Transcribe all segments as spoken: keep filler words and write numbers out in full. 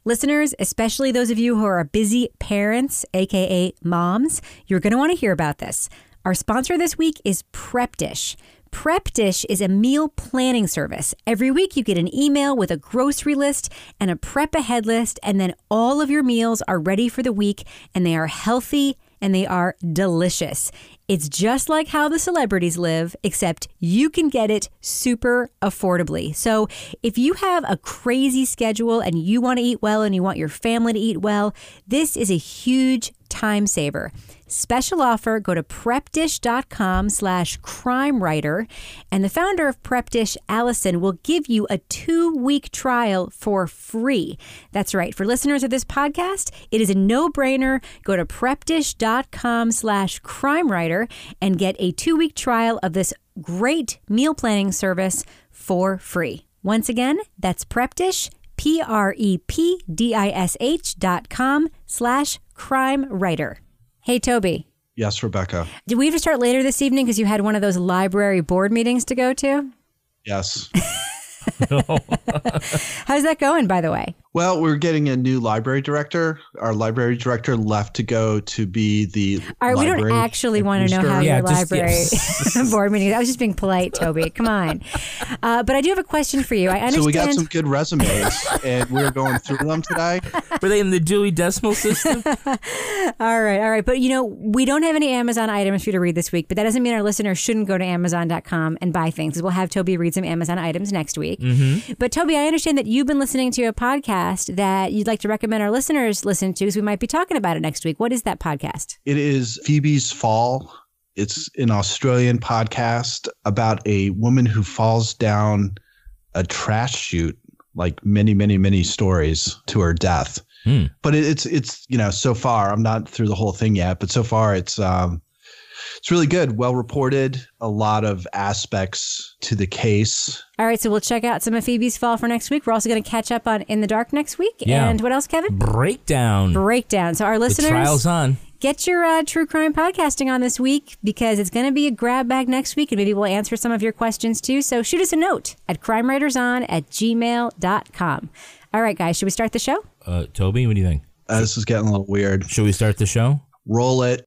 Listeners, especially those of you who are busy parents, aka moms, you're going to want to hear about this. Our sponsor this week is Prep Dish. Prep Dish is a meal planning service. Every week you get an email with a grocery list and a prep ahead list, and then all of your meals are ready for the week, and they are healthy and they are delicious. It's just like how the celebrities live, except you can get it super affordably. So if you have a crazy schedule and you want to eat well and you want your family to eat well, this is a huge time saver. Special offer, go to prepdish.com slash crime writer, and the founder of Prep Dish, Allison, will give you a two-week trial for free. That's right. For listeners of this podcast, it is a no-brainer. Go to prepdish.com slash crime writer and get a two-week trial of this great meal planning service for free. Once again, that's PrepDish, P-R-E-P-D-I-S-H dot com slash crime writer. Hey, Toby. Yes, Rebecca. Did we have to start later this evening because you had one of those library board meetings to go to? Yes. How's that going, by the way? Well, we're getting a new library director. Our library director left to go to be the All right, library we don't actually want to know how Yeah, your just- library yes. board meeting. I was just being polite, Toby. Come on. Uh, but I do have a question for you. I understand. So we got some good resumes, and we're going through them today. Were they in the Dewey Decimal System? All right, all right. But, you know, we don't have any Amazon items for you to read this week, but that doesn't mean our listeners shouldn't go to amazon dot com and buy things. We'll have Toby read some Amazon items next week. Mm-hmm. But, Toby, I understand that you've been listening to a podcast that you'd like to recommend our listeners listen to, because we might be talking about it next week. What is that podcast? It is Phoebe's Fall. It's an Australian podcast about a woman who falls down a trash chute, like many, many, many stories, to her death. Hmm. But it, it's, it's you know, so far, I'm not through the whole thing yet, but so far it's um, it's really good, well reported, a lot of aspects to the case. All right, so we'll check out some of Phoebe's Fall for next week. We're also going to catch up on In the Dark next week. Yeah. And what else, Kevin? Breakdown. Breakdown. So our listeners, The trial's on. Get your uh, true crime podcasting on this week, because it's going to be a grab bag next week, and maybe we'll answer some of your questions too. So shoot us a note at crimewriterson at gmail dot com. All right, guys, should we start the show? Uh, Toby, what do you think? Uh, this is getting a little weird. Should we start the show? Roll it.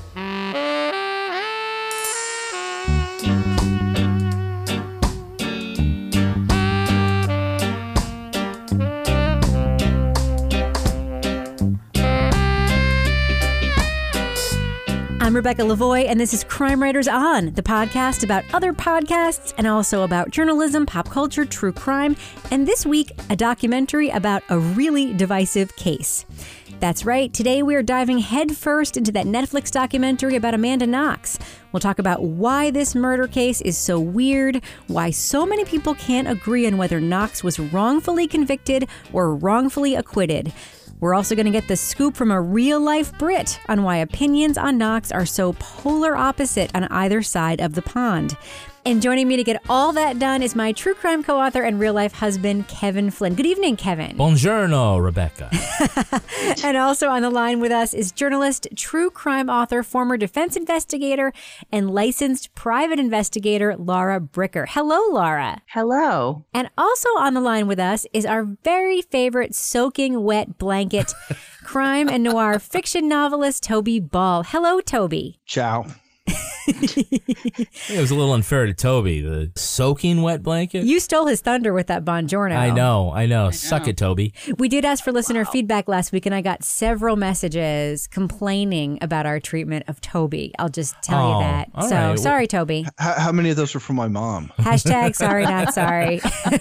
I'm Rebecca Lavoie, and this is Crime Writers On, the podcast about other podcasts and also about journalism, pop culture, true crime, and this week, a documentary about a really divisive case. That's right. Today, we are diving headfirst into that Netflix documentary about Amanda Knox. We'll talk about why this murder case is so weird, why so many people can't agree on whether Knox was wrongfully convicted or wrongfully acquitted. We're also going to get the scoop from a real-life Brit on why opinions on Knox are so polar opposite on either side of the pond. And joining me to get all that done is my true crime co-author and real-life husband, Kevin Flynn. Good evening, Kevin. Buongiorno, Rebecca. And also on the line with us is journalist, true crime author, former defense investigator, and licensed private investigator, Laura Bricker. Hello, Laura. Hello. And also on the line with us is our very favorite soaking wet blanket, crime and noir fiction novelist, Toby Ball. Hello, Toby. Ciao. It was a little unfair to Toby. The soaking wet blanket. You stole his thunder with that Buongiorno. I know, I know. I Suck know. It, Toby. We did ask for listener wow. feedback last week, and I got several messages complaining about our treatment of Toby. I'll just tell oh, you that. So right. sorry, Toby. How, how many of those were from my mom? Hashtag sorry, not sorry.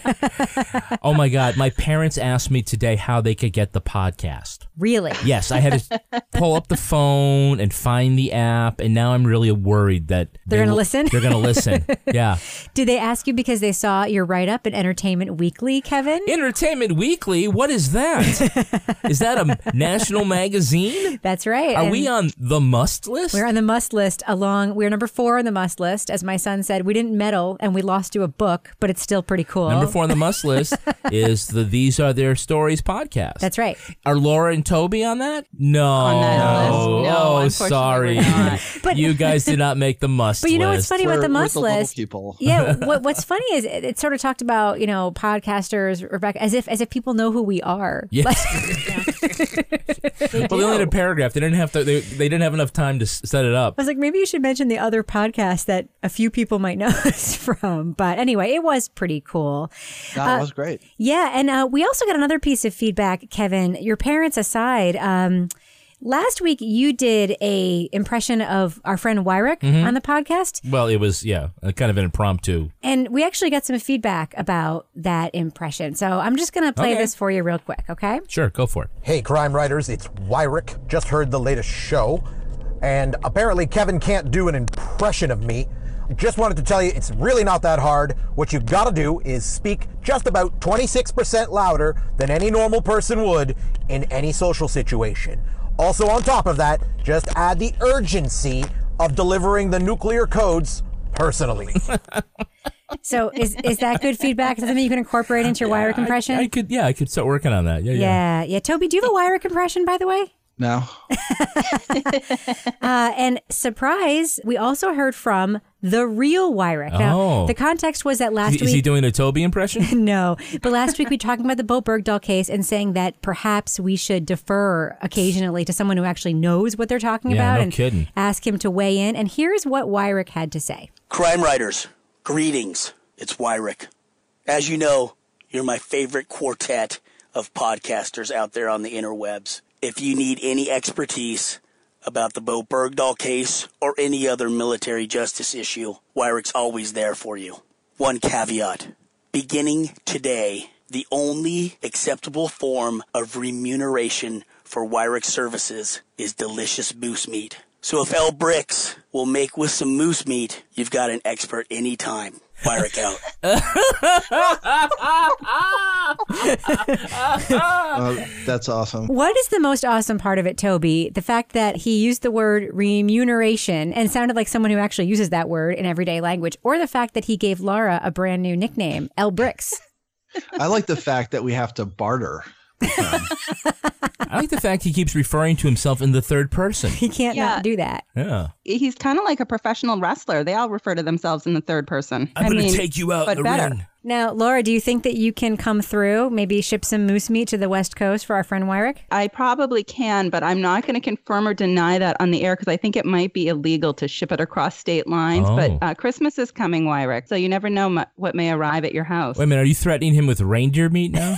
Oh my God. My parents asked me today how they could get the podcast. Really? Yes. I had to pull up the phone and find the app, and now I'm really worried that they're they going to will, listen. They're going to listen. Yeah. Did they ask you because they saw your write-up in Entertainment Weekly, Kevin? Entertainment Weekly? What is that? Is that a national magazine? That's right. Are and we on the must list? We're on the must list along. We're number four on the must list. As my son said, we didn't meddle and we lost to a book, but it's still pretty cool. Number four on the must list is the These Are Their Stories podcast. That's right. Are Laura and Toby on that? No. On that no. list? No, Oh, unfortunately sorry. we're not. But you guys did not make the must But you know what's list. funny about We're- the we're must the little list? people. Yeah, what, what's funny is it, it sort of talked about, you know, podcasters, Rebecca, as if as if people know who we are. Yes. Well, they only had a paragraph. They didn't have to. They, they didn't have enough time to s- set it up. I was like, maybe you should mention the other podcast that a few people might know us from. But anyway, it was pretty cool. That Uh, was great. Yeah, and uh, we also got another piece of feedback, Kevin. Your parents aside, um, last week you did a impression of our friend Wyrick Mm-hmm. on the podcast, Well, it was yeah, a kind of an impromptu. and we actually got some feedback about that impression. So I'm just going to play Okay. this for you real quick, okay? Sure, go for it. Hey, crime writers, it's Wyrick. Just heard the latest show, and apparently Kevin can't do an impression of me. Just wanted to tell you, it's really not that hard. What you gotta do is speak just about twenty-six percent louder than any normal person would in any social situation. Also, on top of that, just add the urgency of delivering the nuclear codes personally. So is is that good feedback? Is that something you can incorporate into your Wyrick impression? I could, yeah, I could start working on that. Yeah, yeah. yeah, yeah. Toby, do you have a Wyrick impression, by the way? No. Uh, and surprise, we also heard from the real Wyrick. Now, Oh. the context was that last Is, week. is he doing a Toby impression? No, but last week we were talking about the Bo Bergdahl case and saying that perhaps we should defer occasionally to someone who actually knows what they're talking Yeah, about no and kidding. ask him to weigh in. And here's what Wyrick had to say. Crime writers, greetings. It's Wyrick. As you know, you're my favorite quartet of podcasters out there on the interwebs. If you need any expertise about the Bo Bergdahl case or any other military justice issue, Wyrick's always there for you. One caveat. Beginning today, the only acceptable form of remuneration for Wyrick services is delicious moose meat. So if L Bricks will make with some moose meat, you've got an expert anytime. Wyrick out. Uh, that's awesome. What is the most awesome part of it, Toby? The fact that he used the word remuneration and sounded like someone who actually uses that word in everyday language, or the fact that he gave Laura a brand new nickname, L Bricks. I like the fact that we have to barter. I like the fact he keeps referring to himself in the third person. He can't Yeah. not do that. Yeah. He's kind of like a professional wrestler. They all refer to themselves in the third person. I'm I going to mean, take you out but in the better. ring. Now, Laura, do you think that you can come through, maybe ship some moose meat to the West Coast for our friend Wyrick? I probably can, but I'm not going to confirm or deny that on the air because I think it might be illegal to ship it across state lines. Oh. But uh, Christmas is coming, Wyrick, so you never know mu- what may arrive at your house. Wait a minute, are you threatening him with reindeer meat now?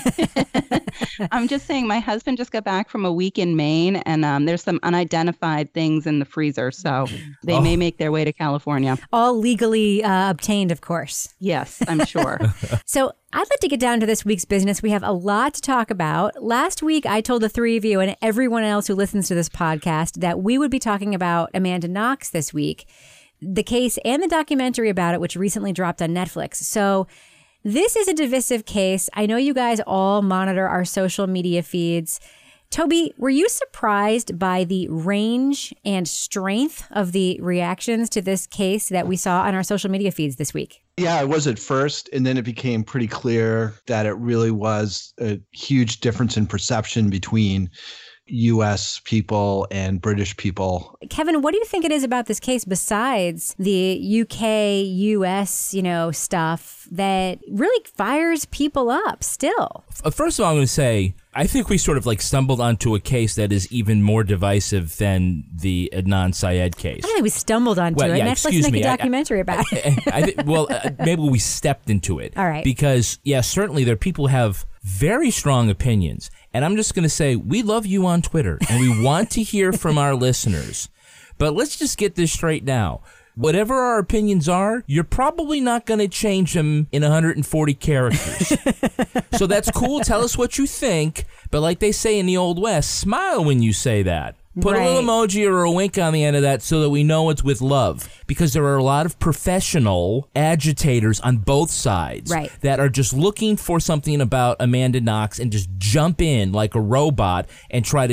I'm just saying my husband just got back from a week in Maine, and um, there's some unidentified things in the freezer, so they Oh. may make their way to California. All legally uh, obtained, of course. Yes, I'm sure. So I'd like to get down to this week's business. We have a lot to talk about. Last week, I told the three of you and everyone else who listens to this podcast that we would be talking about Amanda Knox this week, the case and the documentary about it, which recently dropped on Netflix. So this is a divisive case. I know you guys all monitor our social media feeds. Toby, were you surprised by the range and strength of the reactions to this case that we saw on our social media feeds this week? Yeah, it was at first, and then it became pretty clear that it really was a huge difference in perception between U S people and British people. Kevin, what do you think it is about this case besides the U K, U S, you know, stuff that really fires people up still? Uh, First of all, I'm going to say, I think we sort of like stumbled onto a case that is even more divisive than the Adnan Syed case. I don't think we stumbled onto Well, it. yeah, Netflix excuse make me. a I- documentary about it. I think, well, uh, maybe we stepped into it. All right. Because, yeah, certainly there are people who have very strong opinions. And I'm just going to say, we love you on Twitter, and we want to hear from our listeners. But let's just get this straight now. Whatever our opinions are, you're probably not going to change them in one hundred forty characters. So that's cool. Tell us what you think. But like they say in the Old West, smile when you say that. Put Right. a little emoji or a wink on the end of that so that we know it's with love. Because there are a lot of professional agitators on both sides Right. that are just looking for something about Amanda Knox and just jump in like a robot and try to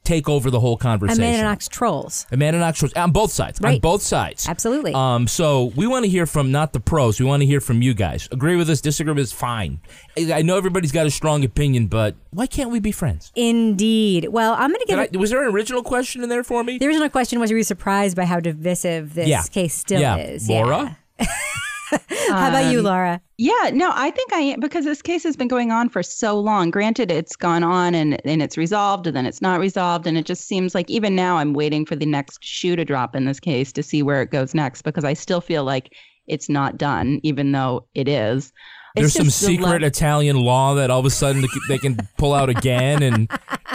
take over the whole conversation. Amanda Knox trolls. Amanda Knox trolls on both sides. Right. On both sides. Absolutely. Um, so we want to hear from not the pros. We want to hear from you guys. Agree with us, disagree with us, fine. I know everybody's got a strong opinion, but why can't we be friends? Indeed. Well, I'm going to give. Did I, was there an original question in there for me? The original question was: were you surprised by how divisive this Yeah. case still yeah. is? Laura? Yeah. How about you, Laura? Yeah, no, I think I am, because this case has been going on for so long. Granted, it's gone on and, and it's resolved and then it's not resolved. And it just seems like even now I'm waiting for the next shoe to drop in this case to see where it goes next, because I still feel like it's not done, even though it is. There's It's some just the secret le- Italian law that all of a sudden they can- they can pull out again. And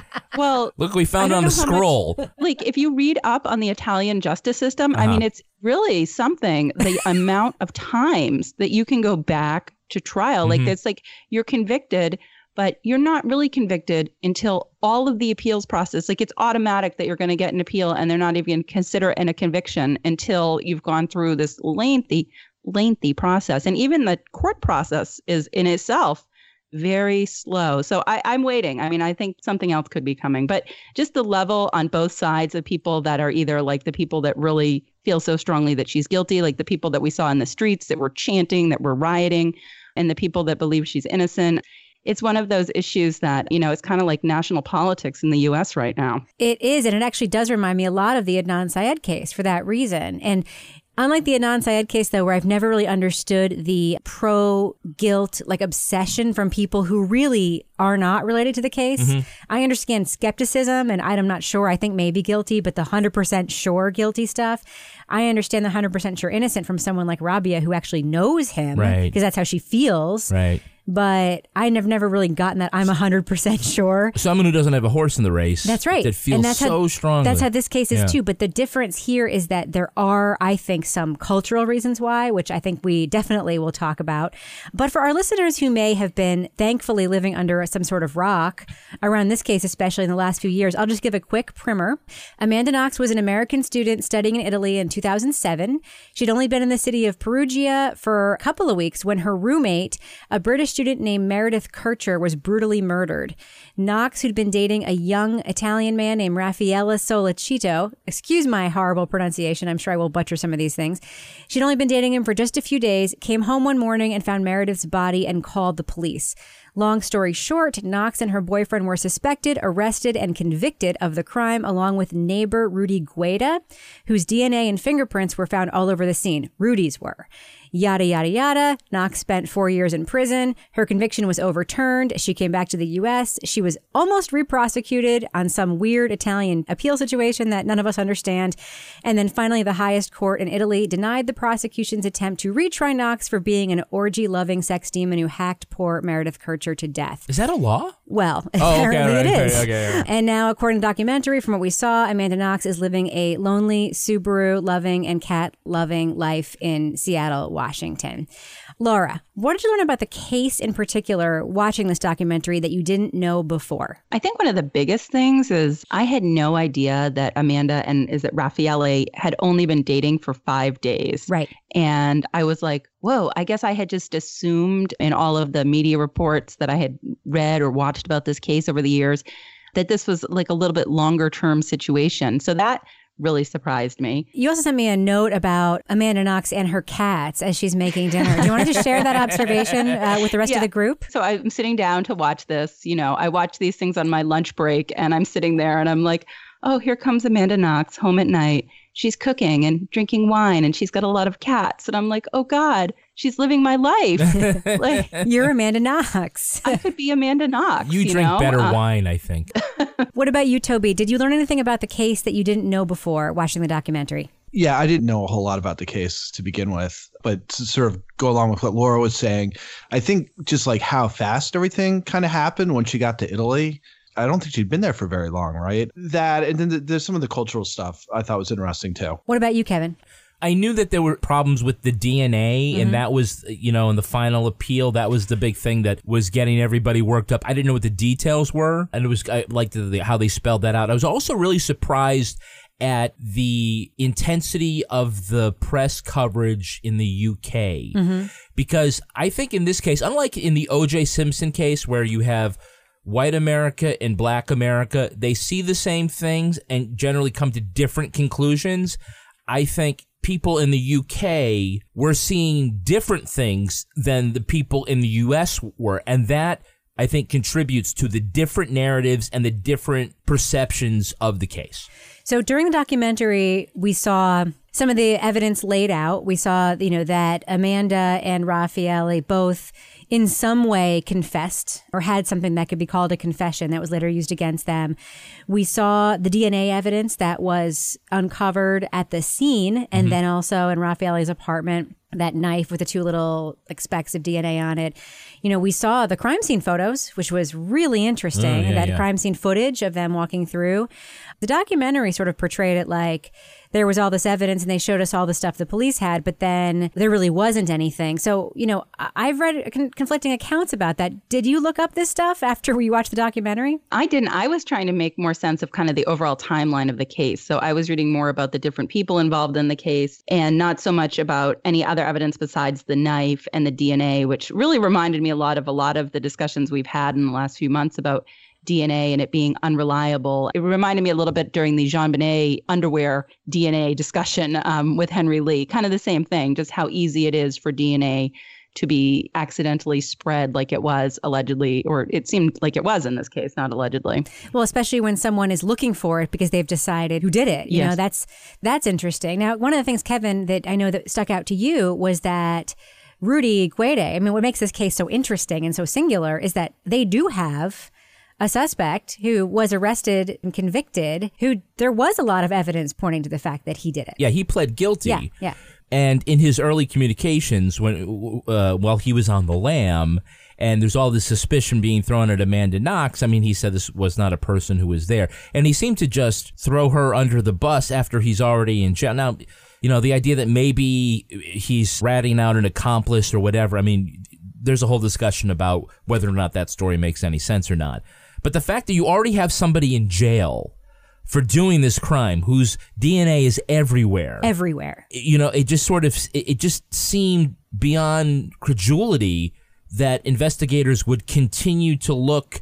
Well, look, we found it I on don't the know how much- scroll. like if you read up on the Italian justice system, I Uh-huh. mean, it's really something, the amount of times that you can go back to trial. Like Mhm. it's like you're convicted, but you're not really convicted until all of the appeals process, like it's automatic that you're going to get an appeal and they're not even going to consider it a conviction until you've gone through this lengthy, lengthy process. And even the court process is in itself very slow. So I, I'm waiting. I mean, I think something else could be coming, but just the level on both sides of people that are either like the people that really feel so strongly that she's guilty, like the people that we saw in the streets that were chanting, that were rioting, and the people that believe she's innocent. It's one of those issues that, you know, it's kind of like national politics in the U S right now. It is, and it actually does remind me a lot of the Adnan Syed case for that reason. And unlike the Adnan Syed case, though, where I've never really understood the pro-guilt like obsession from people who really are not related to the case, Mm-hmm. I understand skepticism, and I'm not sure. I think maybe guilty, but the one hundred percent sure guilty stuff, I understand the one hundred percent sure innocent from someone like Rabia who actually knows him, Right. because that's how she feels. Right. But I have never really gotten that I'm one hundred percent sure. Someone who doesn't have a horse in the race. That's right. That feels And that's so how, strongly. That's how this case is Yeah. too. But the difference here is that there are, I think, some cultural reasons why, which I think we definitely will talk about. But for our listeners who may have been thankfully living under some sort of rock around this case, especially in the last few years, I'll just give a quick primer. Amanda Knox was an American student studying in Italy in two thousand seven. She'd only been in the city of Perugia for a couple of weeks when her roommate, a British student named Meredith Kircher, was brutally murdered. Knox, who'd been dating a young Italian man named Raffaele Sollecito, excuse my horrible pronunciation, I'm sure I will butcher some of these things. She'd only been dating him for just a few days, came home one morning and found Meredith's body and called the police. Long story short, Knox and her boyfriend were suspected, arrested, and convicted of the crime, along with neighbor Rudy Gueda, whose D N A and fingerprints were found all over the scene. Rudy's were. Yada, yada, yada. Knox spent four years in prison. Her conviction was overturned. She came back to the U S. She was almost re-prosecuted on some weird Italian appeal situation that none of us understand. And then finally, the highest court in Italy denied the prosecution's attempt to retry Knox for being an orgy-loving sex demon who hacked poor Meredith Kircher to death. Is that a law? Well, Oh, okay, apparently right, it okay, is. okay, okay. And now, according to the documentary, from what we saw, Amanda Knox is living a lonely, Subaru-loving and cat-loving life in Seattle, Washington. Laura, what did you learn about the case in particular watching this documentary that you didn't know before? I think one of the biggest things is I had no idea that Amanda and is it Raffaele had only been dating for five days. Right. And I was like, whoa, I guess I had just assumed in all of the media reports that I had read or watched about this case over the years that this was like a little bit longer term situation. So that really surprised me. You also sent me a note about Amanda Knox and her cats as she's making dinner. Do you want to just share that observation uh, with the rest Yeah. of the group? So I'm sitting down to watch this. You know, I watch these things on my lunch break and I'm sitting there and I'm like, oh, here comes Amanda Knox home at night. She's cooking and drinking wine and she's got a lot of cats. And I'm like, oh, God, she's living my life. Like, You're Amanda Knox. I could be Amanda Knox. You You, drink know? better Uh, wine, I think. What about you, Toby? Did you learn anything about the case that you didn't know before watching the documentary? Yeah, I didn't know a whole lot about the case to begin with, but to sort of go along with what Laura was saying, I think just like how fast everything kind of happened when she got to Italy. I don't think she'd been there for very long, right? That, and then there's some of the cultural stuff I thought was interesting too. What about you, Kevin? I knew that there were problems with the D N A, Mm-hmm. and that was, you know, in the final appeal, that was the big thing that was getting everybody worked up. I didn't know what the details were, and it was I liked the, the, how they spelled that out. I was also really surprised at the intensity of the press coverage in the U K, Mm-hmm. because I think in this case, unlike in the O J Simpson case where you have white America and black America, they see the same things and generally come to different conclusions. I think people in the U K were seeing different things than the people in the U S were. And that, I think, contributes to the different narratives and the different perceptions of the case. So during the documentary, we saw some of the evidence laid out. We saw, you know, that Amanda and Raffaele both in some way confessed or had something that could be called a confession that was later used against them. We saw the D N A evidence that was uncovered at the scene, and mm-hmm. then also in Raffaele's apartment, that knife with the two little like specks of D N A on it. You know, we saw the crime scene photos, which was really interesting, oh, yeah, that yeah. crime scene footage of them walking through. The documentary sort of portrayed it like there was all this evidence and they showed us all the stuff the police had, but then there really wasn't anything. So, you know, I've read con- conflicting accounts about that. Did you look up this stuff after you watched the documentary? I didn't. I was trying to make more sense of kind of the overall timeline of the case. So I was reading more about the different people involved in the case and not so much about any other evidence besides the knife and the D N A, which really reminded me a lot of a lot of the discussions we've had in the last few months about D N A and it being unreliable. It reminded me a little bit during the JonBenet underwear D N A discussion um, with Henry Lee. Kind of the same thing, just how easy it is for D N A to be accidentally spread like it was allegedly, or it seemed like it was in this case, not allegedly. Well, especially when someone is looking for it because they've decided who did it. You yes. know, that's that's interesting. Now, one of the things, Kevin, that I know that stuck out to you was that Rudy Guede, I mean, what makes this case so interesting and so singular is that they do have a suspect who was arrested and convicted, who there was a lot of evidence pointing to the fact that he did it. Yeah, he pled guilty. Yeah, yeah. And in his early communications, when uh, while he was on the lam, and there's all this suspicion being thrown at Amanda Knox, I mean, he said this was not a person who was there. And he seemed to just throw her under the bus after he's already in jail. Now, you know, the idea that maybe he's ratting out an accomplice or whatever, I mean, there's a whole discussion about whether or not that story makes any sense or not. But the fact that you already have somebody in jail for doing this crime whose D N A is everywhere. Everywhere. You know, it just sort of, it just seemed beyond credulity that investigators would continue to look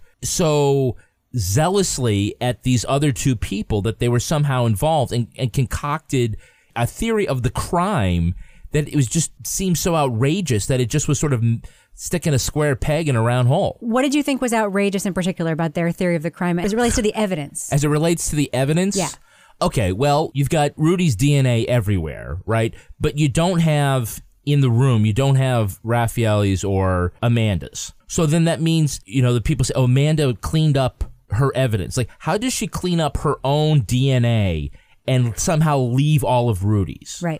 so zealously at these other two people that they were somehow involved and, and concocted a theory of the crime that it was just seemed so outrageous that it just was sort of sticking a square peg in a round hole. What did you think was outrageous in particular about their theory of the crime as it relates to the evidence? As it relates to the evidence? Yeah. Okay, well, you've got Rudy's D N A everywhere, right? But you don't have in the room, you don't have Raffaele's or Amanda's. So then that means, you know, the people say, oh, Amanda cleaned up her evidence. Like, how does she clean up her own D N A and somehow leave all of Rudy's? Right.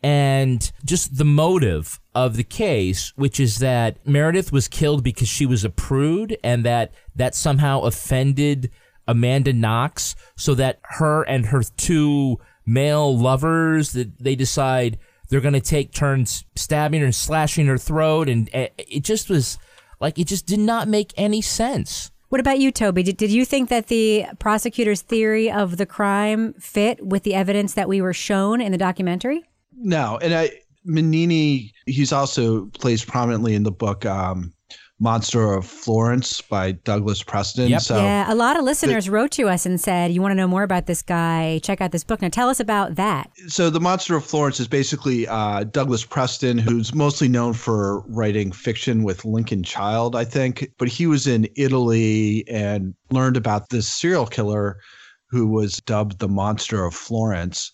And just the motive of the case, which is that Meredith was killed because she was a prude and that that somehow offended Amanda Knox, so that her and her two male lovers, that they decide they're going to take turns stabbing her and slashing her throat. And it just was like, it just did not make any sense. What about you, Toby? Did, did you think that the prosecutor's theory of the crime fit with the evidence that we were shown in the documentary? No, and I Manini, he's also plays prominently in the book um, Monster of Florence by Douglas Preston. Yep. So yeah, a lot of listeners the, wrote to us and said, you want to know more about this guy, check out this book. Now tell us about that. So the Monster of Florence is basically uh, Douglas Preston, who's mostly known for writing fiction with Lincoln Child, I think. But he was in Italy and learned about this serial killer who was dubbed the Monster of Florence,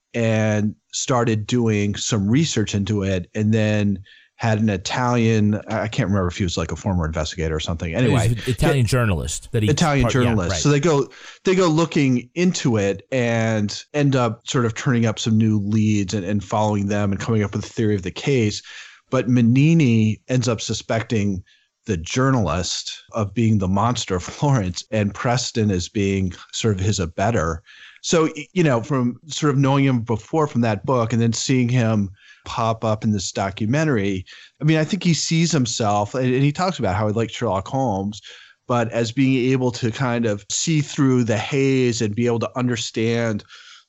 and started doing some research into it, and then had an Italian, I can't remember if he was like a former investigator or something. Anyway, Italian journalist that he Italian part, journalist. Yeah, right. So they go they go looking into it and end up sort of turning up some new leads and, and following them and coming up with a theory of the case. But Manini ends up suspecting the journalist of being the Monster of Florence, and Preston as being sort of his abettor. So, you know, from sort of knowing him before from that book and then seeing him pop up in this documentary, I mean, I think he sees himself, and he talks about how he liked Sherlock Holmes, but as being able to kind of see through the haze and be able to understand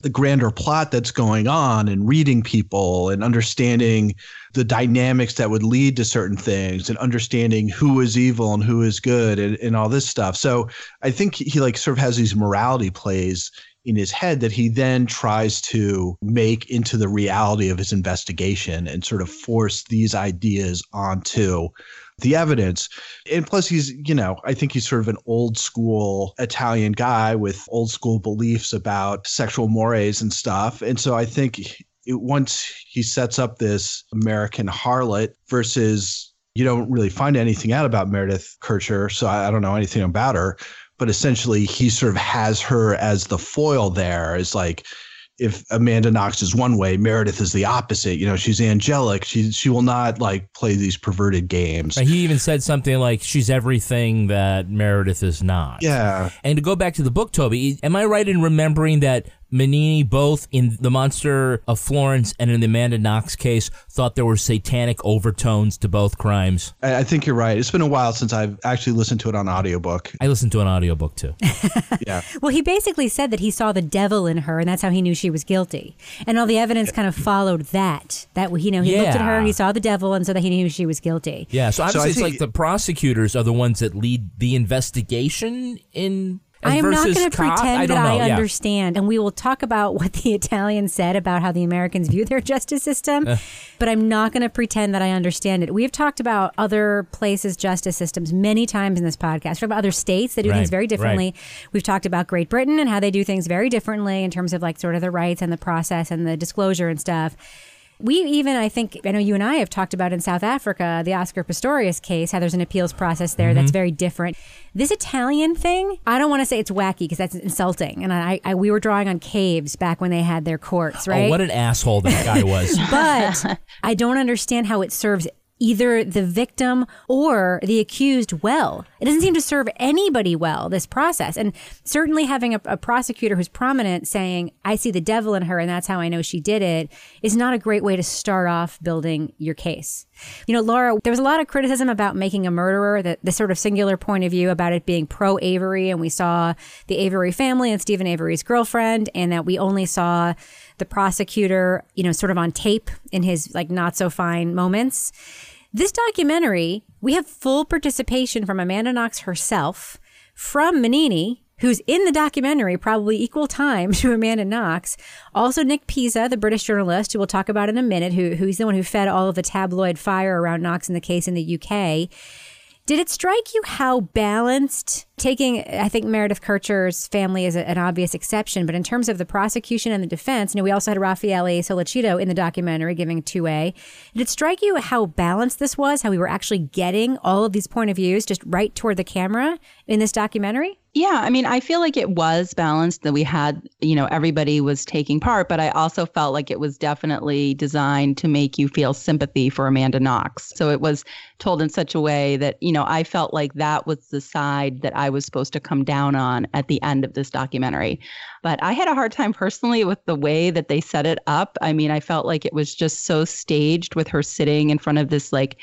the grander plot that's going on and reading people and understanding the dynamics that would lead to certain things and understanding who is evil and who is good and, and all this stuff. So I think he like sort of has these morality plays in his head that he then tries to make into the reality of his investigation and sort of force these ideas onto the evidence. And plus he's, you know, I think he's sort of an old school Italian guy with old school beliefs about sexual mores and stuff. And so I think it, once he sets up this American harlot versus you don't really find anything out about Meredith Kercher, so I, I don't know anything about her, but essentially he sort of has her as the foil there. It's like, if Amanda Knox is one way, Meredith is the opposite. You know, she's angelic. She she will not like play these perverted games. He even said something like she's everything that Meredith is not. Yeah. And to go back to the book, Toby, am I right in remembering that Manini, both in The Monster of Florence and in the Amanda Knox case, thought there were satanic overtones to both crimes? I, I think you're right. It's been a while since I've actually listened to it on audiobook. I listened to an audiobook too. Yeah. Well, he basically said that he saw the devil in her, and that's how he knew she was guilty. And all the evidence kind of followed that. That you know, he Yeah. looked at her, he saw the devil, and so that he knew she was guilty. Yeah, so obviously So I it's think- like the prosecutors are the ones that lead the investigation in I am not versus going to cop? pretend I don't that know. I yeah. understand, and we will talk about what the Italians said about how the Americans view their justice system, Uh. but I'm not going to pretend that I understand it. We have talked about other places' justice systems many times in this podcast. We've talked about other states that do Right, things very differently. right. We've talked about Great Britain and how they do things very differently in terms of like sort of the rights and the process and the disclosure and stuff. We even, I think, I know you and I have talked about in South Africa, the Oscar Pistorius case, how there's an appeals process there Mm-hmm. that's very different. This Italian thing, I don't want to say it's wacky because that's insulting. And I, I, we were drawing on caves back when they had their courts, right? Oh, what an asshole that guy was. But I don't understand how it serves either the victim or the accused well. It doesn't seem to serve anybody well, this process. And certainly having a, a prosecutor who's prominent saying, I see the devil in her and that's how I know she did it, is not a great way to start off building your case. You know, Laura, there was a lot of criticism about Making a Murderer, the, the sort of singular point of view about it being pro-Avery. And we saw the Avery family and Stephen Avery's girlfriend, and that we only saw the prosecutor, you know, sort of on tape in his like not so fine moments. This documentary, we have full participation from Amanda Knox herself, from Manini, who's in the documentary, probably equal time to Amanda Knox. Also Nick Pisa, the British journalist, who we'll talk about in a minute, who who's the one who fed all of the tabloid fire around Knox in the case in the U K. Did it strike you how balanced, taking, I think Meredith Kercher's family is a, an obvious exception, but in terms of the prosecution and the defense, you know, we also had Raffaele Sollecito in the documentary giving two A. Did it strike you how balanced this was, how we were actually getting all of these point of views just right toward the camera in this documentary? Yeah, I mean, I feel like it was balanced, that we had, you know, everybody was taking part, but I also felt like it was definitely designed to make you feel sympathy for Amanda Knox. So it was told in such a way that, you know, I felt like that was the side that I was supposed to come down on at the end of this documentary. But I had a hard time personally with the way that they set it up. I mean, I felt like it was just so staged with her sitting in front of this like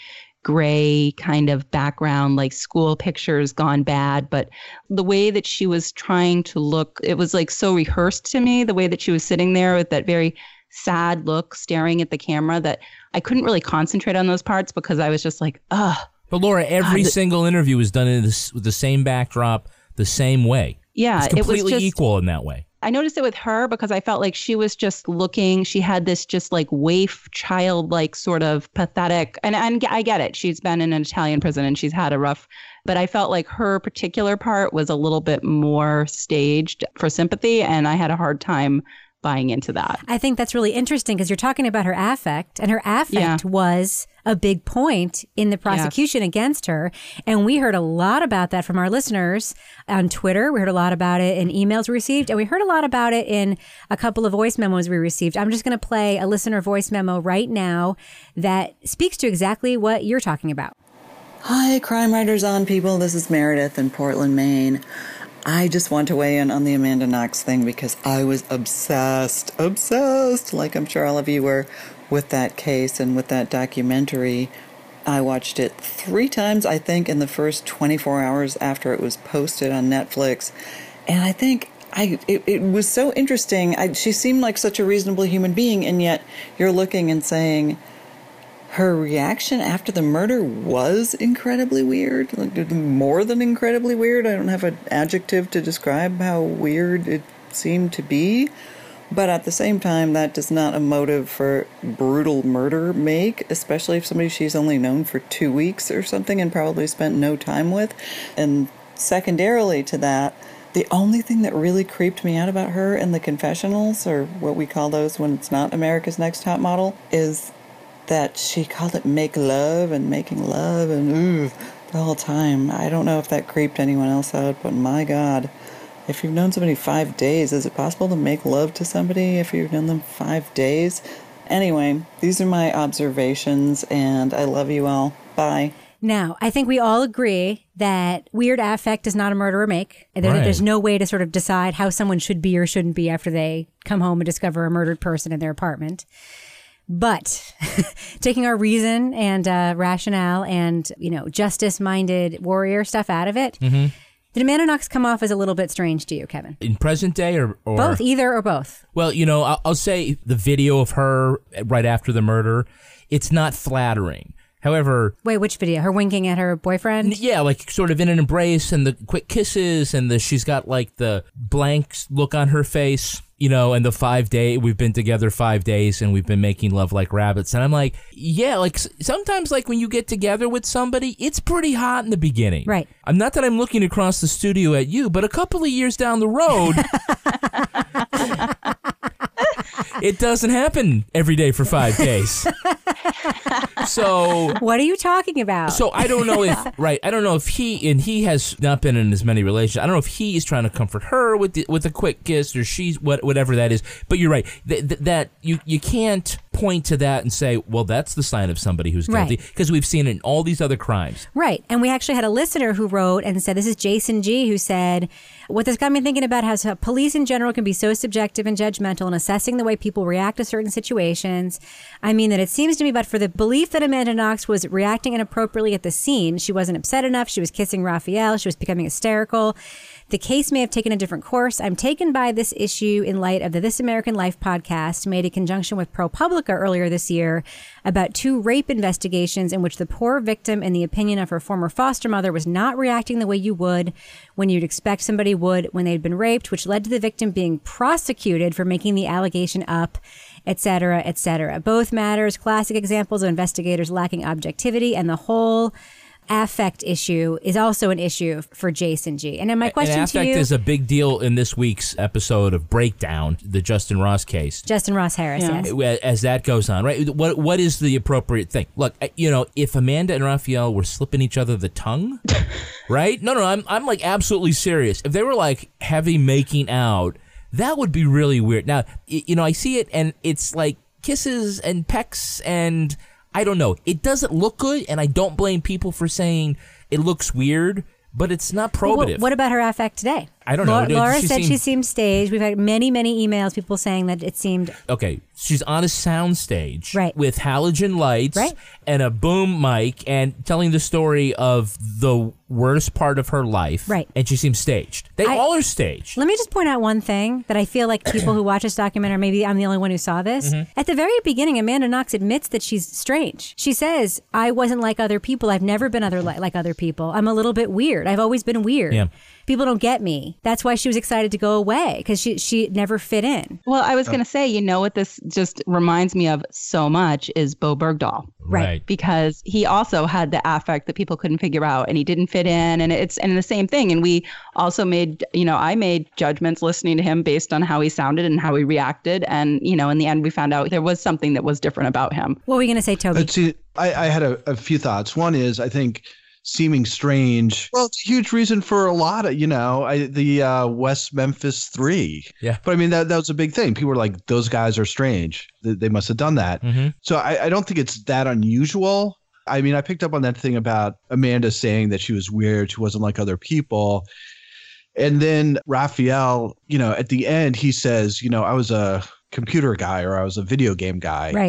gray kind of background, like school pictures gone bad. But the way that she was trying to look, it was like so rehearsed to me, the way that she was sitting there with that very sad look staring at the camera, that I couldn't really concentrate on those parts because I was just like, ugh. But Laura, every God, the- single interview was done in this, with the same backdrop, the same way. Yeah, It's completely it was just, equal in that way. I noticed it with her because I felt like she was just looking, she had this just like waif, childlike sort of pathetic, and, and I get it. She's been in an Italian prison and she's had a rough, but I felt like her particular part was a little bit more staged for sympathy, and I had a hard time buying into that. I think that's really interesting because you're talking about her affect, and her affect Yeah. was a big point in the prosecution against her. And we heard a lot about that from our listeners on Twitter. We heard a lot about it in emails we received, and we heard a lot about it in a couple of voice memos we received. I'm just going to play a listener voice memo right now that speaks to exactly what you're talking about. Hi, Crime Writers On people. This is Meredith in Portland, Maine. I just want to weigh in on the Amanda Knox thing because I was obsessed, obsessed, like I'm sure all of you were, with that case and with that documentary. I watched it three times, I think, in the first twenty-four hours after it was posted on Netflix. And I think I it, it was so interesting. I, she seemed like such a reasonable human being, and yet you're looking and saying her reaction after the murder was incredibly weird, like more than incredibly weird. I don't have an adjective to describe how weird it seemed to be. But at the same time, that does not a motive for brutal murder make, especially if somebody she's only known for two weeks or something and probably spent no time with. And secondarily to that, the only thing that really creeped me out about her in the confessionals, or what we call those when it's not America's Next Top Model, is that she called it make love and making love and ooh, the whole time. I don't know if that creeped anyone else out, but my God. If you've known somebody five days, is it possible to make love to somebody if you've known them five days? Anyway, these are my observations, and I love you all. Bye. Now, I think we all agree that weird affect is not a murder or make. There, Right. There's no way to sort of decide how someone should be or shouldn't be after they come home and discover a murdered person in their apartment. But taking our reason and uh, rationale and, you know, justice-minded warrior stuff out of it, Mm-hmm. did Amanda Knox come off as a little bit strange to you, Kevin? In present day or, or Both, either or both. Well, you know, I'll, I'll say the video of her right after the murder, it's not flattering. However, Wait, which video? Her winking at her boyfriend? yeah, like sort of in an embrace and the quick kisses and the she's got like the blank look on her face, you know, and the five day we've been together five days and we've been making love like rabbits. And I'm like, yeah, like s- sometimes like when you get together with somebody, it's pretty hot in the beginning. Right. I'm not that I'm looking across the studio at you, but a couple of years down the road, it doesn't happen every day for five days. So What are you talking about? so I don't know if right. I don't know if he and he has not been in as many relationships. I don't know if he is trying to comfort her with the, with a quick kiss or she's what whatever that is. But you're right. Th- th- that you you can't point to that and say, well, that's the sign of somebody who's guilty Right. because we've seen it in all these other crimes. Right. And we actually had a listener who wrote and said, this is Jason G, who said, what this got me thinking about how so- police in general can be so subjective and judgmental in assessing the way people react to certain situations. I mean that it seems to me, but for the belief that Amanda Knox was reacting inappropriately at the scene, she wasn't upset enough, she was kissing Raphael, she was becoming hysterical. The case may have taken a different course. I'm taken by this issue in light of the This American Life podcast made in conjunction with ProPublica earlier this year about two rape investigations in which the poor victim, in the opinion of her former foster mother, was not reacting the way you would when you'd expect somebody would when they'd been raped, which led to the victim being prosecuted for making the allegation up, et cetera, et cetera. Both matters, classic examples of investigators lacking objectivity, and the whole affect issue is also an issue for Jason G. And then my question and to affect you, is a big deal in this week's episode of Breakdown, the Justin Ross case. Justin Ross Harris, Yeah. yes. As that goes on, right? What what is the appropriate thing? Look, you know, if Amanda and Raphael were slipping each other the tongue, right? No, no, I'm I'm like absolutely serious. If they were like heavy making out, that would be really weird. Now, you know, I see it and it's like kisses and pecks and I don't know. It doesn't look good, and I don't blame people for saying it looks weird, but it's not probative. What, what about her affect today? I don't know. Laura, Did Laura she said seem- she seemed staged. We've had many, many emails, people saying that it seemed Okay, she's on a sound stage Right. with halogen lights Right. and a boom mic and telling the story of the worst part of her life. Right. And she seems staged. They I- all are staged. Let me just point out one thing that I feel like people who watch this documentary, maybe I'm the only one who saw this. Mm-hmm. At the very beginning, Amanda Knox admits that she's strange. She says, I wasn't like other people. I've never been other li- like other people. I'm a little bit weird. I've always been weird. Yeah. People don't get me. That's why she was excited to go away, because she, she never fit in. Well, I was going to say, you know what this just reminds me of so much is Bo Bergdahl. Right. Because he also had the affect that people couldn't figure out and he didn't fit in. And it's and the same thing. And we also made, you know, I made judgments listening to him based on how he sounded and how he reacted. And, you know, in the end, we found out there was something that was different about him. What were you going to say, Toby? Let's see. I, I had a, a few thoughts. One is, I think seeming strange. Well, it's a huge reason for a lot of, you know, I, the uh, West Memphis Three. Yeah. But I mean, that, that was a big thing. People were like, those guys are strange. They, they must have done that. Mhm. So I, I don't think it's that unusual. I mean, I picked up on that thing about Amanda saying that she was weird. She wasn't like other people. And then Raphael, you know, at the end, he says, you know, I was a computer guy or I was a video game guy. Right.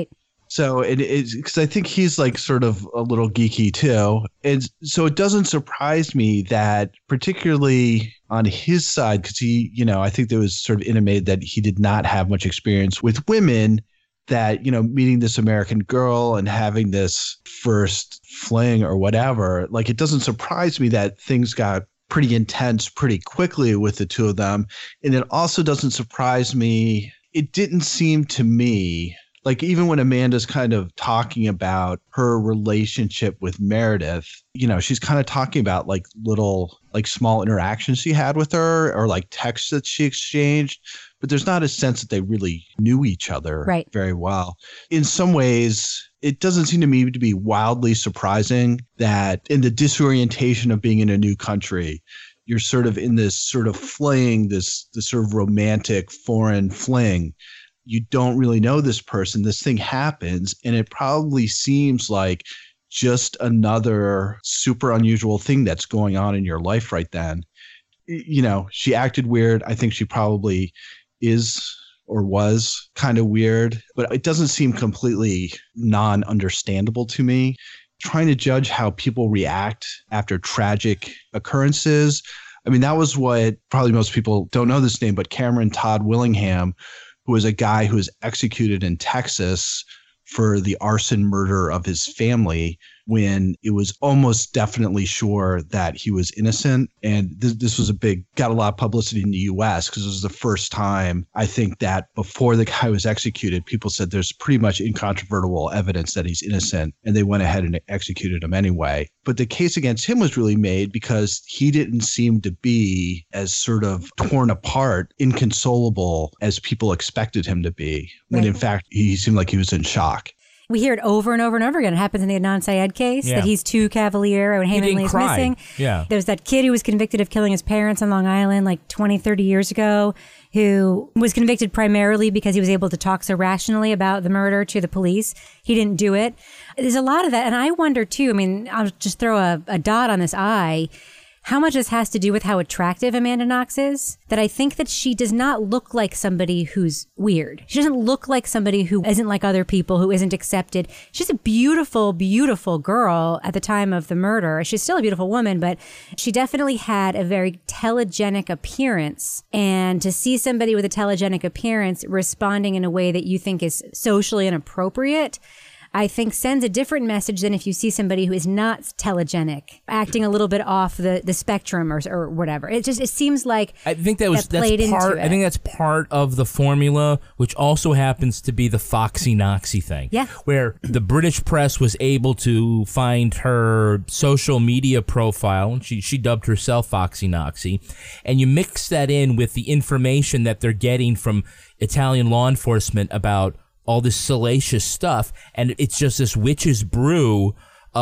So it is because I think he's like sort of a little geeky too. And so it doesn't surprise me that particularly on his side, because he, you know, I think there was sort of intimated that he did not have much experience with women, that, you know, meeting this American girl and having this first fling or whatever, like it doesn't surprise me that things got pretty intense pretty quickly with the two of them. And it also doesn't surprise me. It didn't seem to me like even when Amanda's kind of talking about her relationship with Meredith, you know, she's kind of talking about like little like small interactions she had with her or like texts that she exchanged. But there's not a sense that they really knew each other right. very well. In some ways, it doesn't seem to me to be wildly surprising that in the disorientation of being in a new country, you're sort of in this sort of fling, this, this sort of romantic foreign fling. You don't really know this person. This thing happens, and it probably seems like just another super unusual thing that's going on in your life right then. You know, she acted weird. I think she probably is or was kind of weird, but it doesn't seem completely non-understandable to me. Trying to judge how people react after tragic occurrences. I mean, that was what probably most people don't know this name, but Cameron Todd Willingham, who was a guy who was executed in Texas for the arson murder of his family when it was almost definitely sure that he was innocent. And this, this was a big, got a lot of publicity in the U S because it was the first time, I think, that before the guy was executed, people said there's pretty much incontrovertible evidence that he's innocent, and they went ahead and executed him anyway. But the case against him was really made because he didn't seem to be as sort of torn apart, inconsolable as people expected him to be, when in fact he seemed like he was in shock. We hear it over and over and over again. It happens in the Adnan Syed case, yeah. that he's too cavalier when Hemingway is missing. Yeah. There's that kid who was convicted of killing his parents on Long Island like twenty, thirty years ago, who was convicted primarily because he was able to talk so rationally about the murder to the police. He didn't do it. There's a lot of that. And I wonder too, I mean, I'll just throw a, a dot on this I, how much this has to do with how attractive Amanda Knox is, that I think that she does not look like somebody who's weird. She doesn't look like somebody who isn't like other people, who isn't accepted. She's a beautiful, beautiful girl at the time of the murder. She's still a beautiful woman, but she definitely had a very telegenic appearance. And to see somebody with a telegenic appearance responding in a way that you think is socially inappropriate, I think sends a different message than if you see somebody who is not telegenic, acting a little bit off the, the spectrum or or whatever. It just it seems like I think that was that played that's part. into it. I think that's part of the formula, which also happens to be the Foxy Noxy thing. Yeah, where the British press was able to find her social media profile, and she she dubbed herself Foxy Noxy, and you mix that in with the information that they're getting from Italian law enforcement about all this salacious stuff, and it's just this witch's brew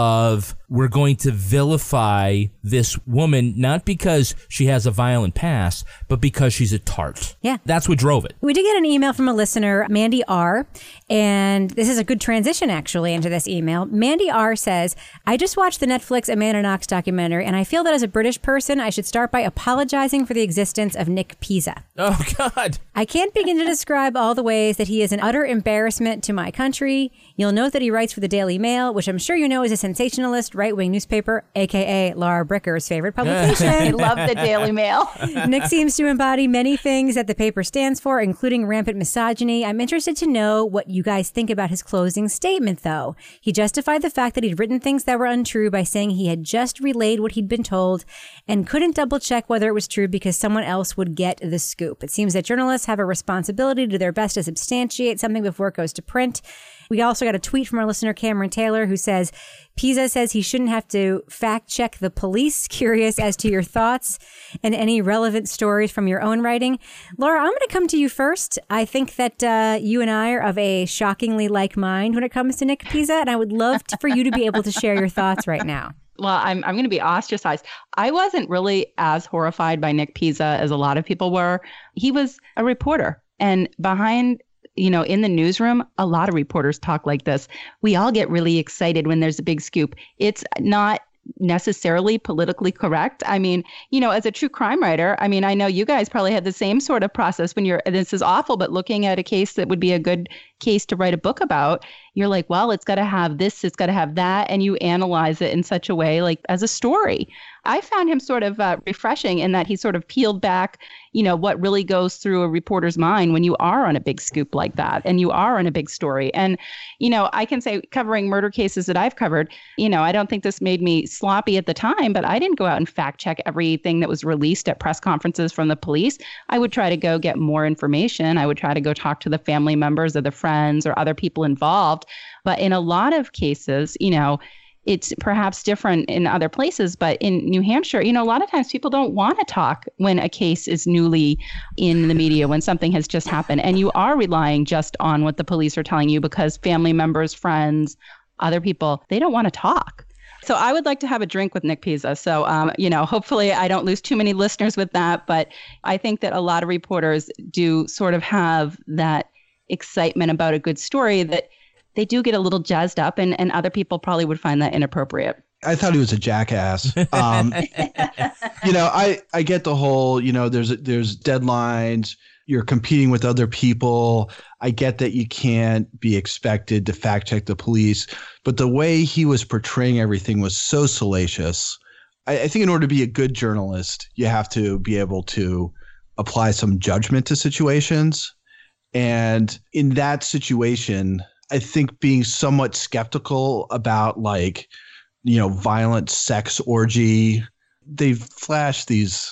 of we're going to vilify this woman, not because she has a violent past, but because she's a tart. Yeah. That's what drove it. We did get an email from a listener, Mandy R., and this is a good transition, actually, into this email. Mandy R. says, I just watched the Netflix Amanda Knox documentary, and I feel that as a British person, I should start by apologizing for the existence of Nick Pizza. Oh, God. I can't begin to describe all the ways that he is an utter embarrassment to my country. You'll note that he writes for the Daily Mail, which I'm sure you know is a sensationalist right-wing newspaper, a k a. Laura Bricker's favorite publication. I love the Daily Mail. Nick seems to embody many things that the paper stands for, including rampant misogyny. I'm interested to know what you guys think about his closing statement, though. He justified the fact that he'd written things that were untrue by saying he had just relayed what he'd been told and couldn't double-check whether it was true because someone else would get the scoop. It seems that journalists have a responsibility to do their best to substantiate something before it goes to print. We also got a tweet from our listener, Cameron Taylor, who says, Pizza says he shouldn't have to fact check the police. Curious as to your thoughts and any relevant stories from your own writing. Laura, I'm going to come to you first. I think that uh, you and I are of a shockingly like mind when it comes to Nick Pizza, and I would love to, for you to be able to share your thoughts right now. Well, I'm I'm going to be ostracized. I wasn't really as horrified by Nick Pizza as a lot of people were. He was a reporter, and behind you know, in the newsroom, a lot of reporters talk like this. We all get really excited when there's a big scoop. It's not necessarily politically correct. I mean, you know, as a true crime writer, I mean, I know you guys probably had the same sort of process when you're, and this is awful, but looking at a case that would be a good case to write a book about, you're like, well, it's got to have this, it's got to have that. And you analyze it in such a way, like as a story. I found him sort of uh, refreshing in that he sort of peeled back, you know, what really goes through a reporter's mind when you are on a big scoop like that and you are on a big story. And, you know, I can say covering murder cases that I've covered, you know, I don't think this made me sloppy at the time, but I didn't go out and fact check everything that was released at press conferences from the police. I would try to go get more information. I would try to go talk to the family members or the friends or other people involved. But in a lot of cases, you know, it's perhaps different in other places, but in New Hampshire, you know, a lot of times people don't want to talk when a case is newly in the media, when something has just happened. And you are relying just on what the police are telling you because family members, friends, other people, they don't want to talk. So I would like to have a drink with Nick Pizza. So, um, you know, hopefully I don't lose too many listeners with that. But I think that a lot of reporters do sort of have that excitement about a good story that they do get a little jazzed up, and, and other people probably would find that inappropriate. I thought he was a jackass. Um, you know, I, I get the whole, you know, there's there's deadlines. You're competing with other people. I get that you can't be expected to fact check the police. But the way he was portraying everything was so salacious. I, I think in order to be a good journalist, you have to be able to apply some judgment to situations. And in that situation, I think being somewhat skeptical about, like, you know, violent sex orgy, they flash these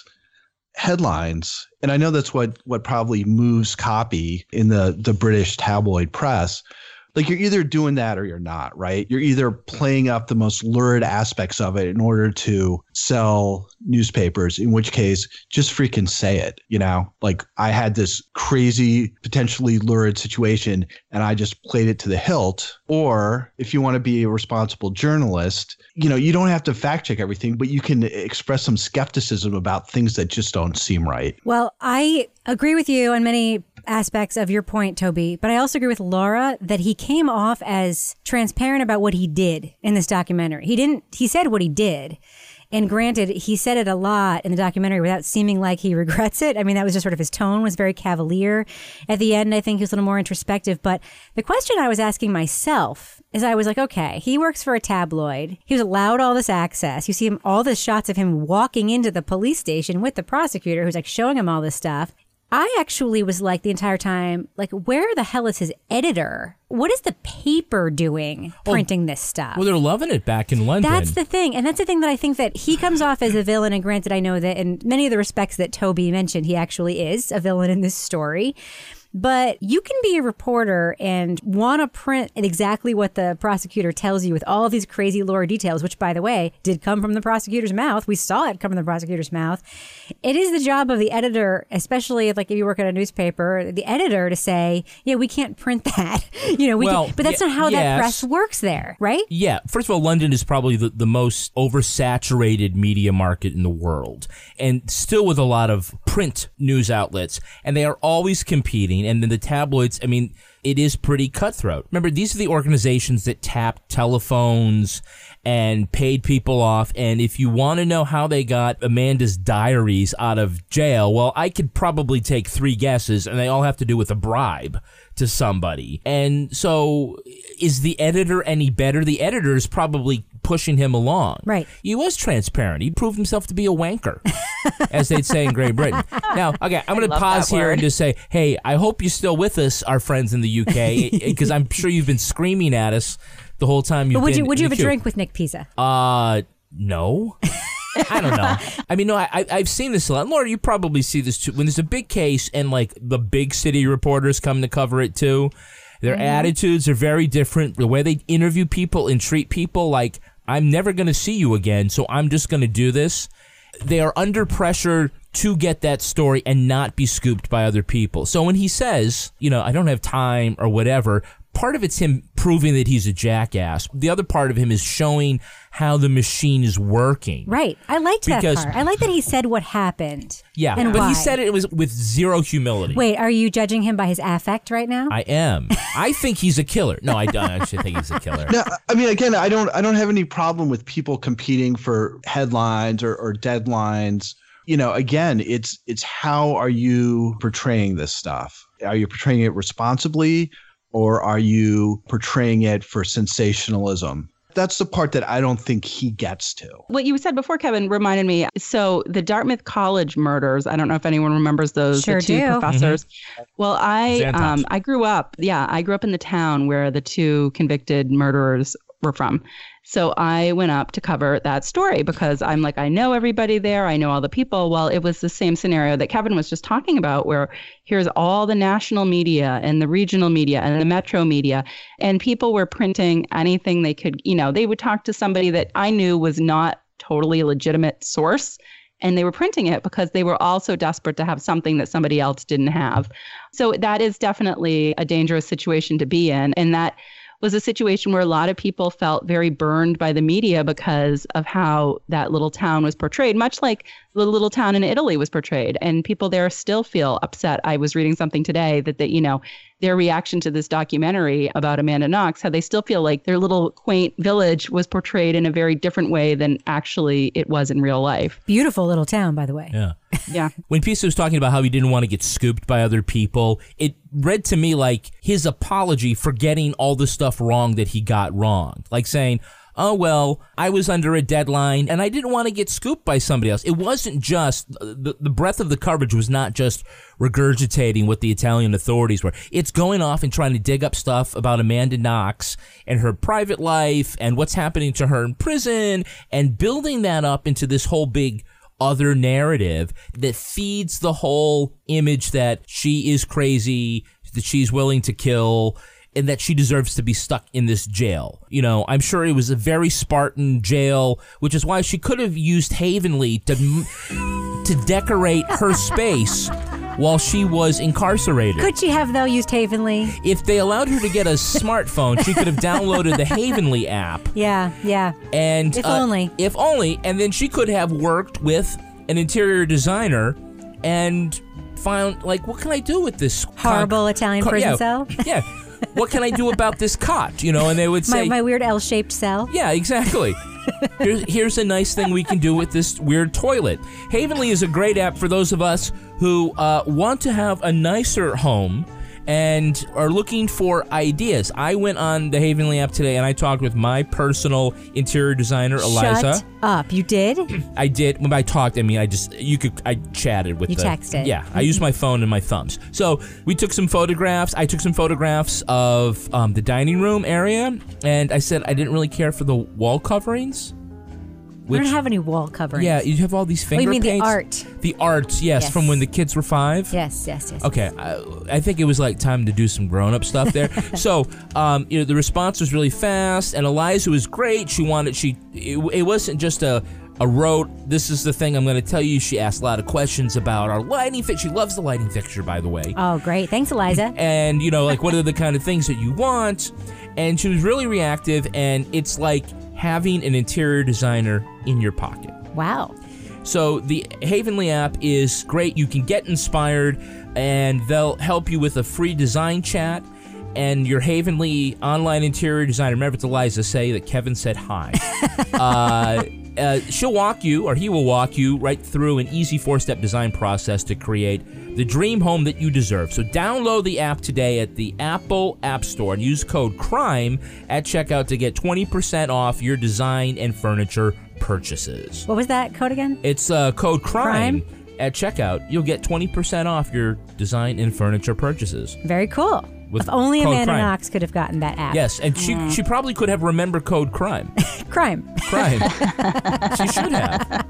headlines. And I know that's what what probably moves copy in the, the British tabloid press. Like, you're either doing that or you're not, right? You're either playing up the most lurid aspects of it in order to sell newspapers, in which case just freaking say it, you know? Like, I had this crazy, potentially lurid situation and I just played it to the hilt. Or if you want to be a responsible journalist, you know, you don't have to fact check everything, but you can express some skepticism about things that just don't seem right. Well, I agree with you on many aspects of your point, Toby, but I also agree with Laura that he came off as transparent about what he did in this documentary. He didn't, he said what he did. And granted, he said it a lot in the documentary without seeming like he regrets it. I mean, that was just sort of his tone was very cavalier. At the end, I think he was a little more introspective. But the question I was asking myself is I was like, okay, he works for a tabloid. He was allowed all this access. You see him, all the shots of him walking into the police station with the prosecutor who's like showing him all this stuff. I actually was like the entire time, like, where the hell is his editor? What is the paper doing printing oh, this stuff? Well, they're loving it back in London. That's the thing. And that's the thing that I think that he comes off as a villain. And granted, I know that in many of the respects that Toby mentioned, he actually is a villain in this story. But you can be a reporter and want to print exactly what the prosecutor tells you with all of these crazy lore details, which, by the way, did come from the prosecutor's mouth. We saw it come from the prosecutor's mouth. It is the job of the editor, especially if, like, if you work at a newspaper, the editor to say, yeah, we can't print that. You know, we well, can, but that's y- not how yes. that press works there, right? Yeah. First of all, London is probably the, the most oversaturated media market in the world, and still with a lot of print news outlets, and they are always competing. And then the tabloids, I mean, it is pretty cutthroat. Remember, these are the organizations that tapped telephones and paid people off. And if you want to know how they got Amanda's diaries out of jail, well, I could probably take three guesses, and they all have to do with a bribe to somebody. And so is the editor any better? The editor is probably pushing him along. Right. He was transparent. He proved himself to be a wanker, as they'd say in Great Britain. Now, okay, I'm going to pause here and just say, hey, I hope you're still with us, our friends in the U K, because I'm sure you've been screaming at us the whole time you've but would been you would you have a queue. drink with Nick Pizza? Uh, no. I don't know. I mean, no, I, I've seen this a lot. Laura, you probably see this too. When there's a big case and, like, the big city reporters come to cover it too, their mm-hmm. attitudes are very different. The way they interview people and treat people like, I'm never going to see you again, so I'm just going to do this. They are under pressure to get that story and not be scooped by other people. So when he says, you know, I don't have time or whatever, part of it's him proving that he's a jackass. The other part of him is showing how the machine is working. Right. I liked that Because- part. I like that he said what happened. Yeah, and but why. he said it was with zero humility. Wait, are you judging him by his affect right now? I am. I think he's a killer. No, I don't actually think he's a killer. No, I mean, again, I don't I don't have any problem with people competing for headlines or, or deadlines. You know, again, it's it's how are you portraying this stuff? Are you portraying it responsibly, or are you portraying it for sensationalism? That's the part that I don't think he gets to. What you said before, Kevin, reminded me. So the Dartmouth College murders, I don't know if anyone remembers those, sure the two do. professors. Mm-hmm. Well, I um, I grew up, yeah, I grew up in the town where the two convicted murderers were from. So I went up to cover that story because I'm like, I know everybody there. I know all the people. Well, it was the same scenario that Kevin was just talking about, where here's all the national media and the regional media and the metro media, and people were printing anything they could, you know, they would talk to somebody that I knew was not totally a legitimate source, and they were printing it because they were also desperate to have something that somebody else didn't have. So that is definitely a dangerous situation to be in. And that was a situation where a lot of people felt very burned by the media because of how that little town was portrayed, much like the little town in Italy was portrayed. And people there still feel upset. I was reading something today that, they, you know, their reaction to this documentary about Amanda Knox, how they still feel like their little quaint village was portrayed in a very different way than actually it was in real life. Beautiful little town, by the way. Yeah. Yeah. When Pisa was talking about how he didn't want to get scooped by other people, it read to me like his apology for getting all the stuff wrong that he got wrong. Like saying, oh, well, I was under a deadline and I didn't want to get scooped by somebody else. It wasn't just, the, the breadth of the coverage was not just regurgitating what the Italian authorities were. It's going off and trying to dig up stuff about Amanda Knox and her private life and what's happening to her in prison and building that up into this whole big other narrative that feeds the whole image that she is crazy, that she's willing to kill, and that she deserves to be stuck in this jail. You know, I'm sure it was a very Spartan jail, which is why she could have used Havenly to to decorate her space while she was incarcerated. Could she have, though, used Havenly? If they allowed her to get a smartphone, she could have downloaded the Havenly app. Yeah, yeah. And if uh, only. If only. And then she could have worked with an interior designer and found, like, what can I do with this horrible con- Italian con- prison yeah, cell? Yeah. What can I do about this cot? You know, and they would say... My, my weird L-shaped cell? Yeah, exactly. Here's, here's a nice thing we can do with this weird toilet. Havenly is a great app for those of us who uh, want to have a nicer home and are looking for ideas. I went on the Havenly app today and I talked with my personal interior designer, Eliza. Shut up. You did? I did. When I talked, I mean, I just, you could, I chatted with You the... texted. Yeah, I used my phone and my thumbs. So we took some photographs. I took some photographs of um, the dining room area, and I said I didn't really care for the wall coverings. We Which, don't have any wall coverings. yeah, you have all these finger Oh, you mean paints. the art? The art, yes, Yes. from when the kids were five. Yes, yes, yes. Okay, I, I think it was like time to do some grown-up stuff there. So, um, you know, the response was really fast, and Eliza was great. She wanted, she, it, it wasn't just a, a rote, this is the thing I'm going to tell you. She asked a lot of questions about our lighting fixture. She loves the lighting fixture, by the way. Oh, great. Thanks, Eliza. And, you know, like, what are the kind of things that you want? And she was really reactive, and it's like having an interior designer in your pocket. Wow. So the Havenly app is great. You can get inspired, and they'll help you with a free design chat. And your Havenly online interior designer, remember to Eliza, say that Kevin said hi. uh, uh, she'll walk you, or he will walk you, right through an easy four-step design process to create the dream home that you deserve. So download the app today at the Apple App Store and use code CRIME at checkout to get twenty percent off your design and furniture purchases. What was that code again? It's uh, code CRIME, Crime? At checkout. You'll get twenty percent off your design and furniture purchases. Very cool. With If only code Amanda crime. Knox could have gotten that app. Yes, and she she probably could have remembered code CRIME. Crime. Crime. She should have.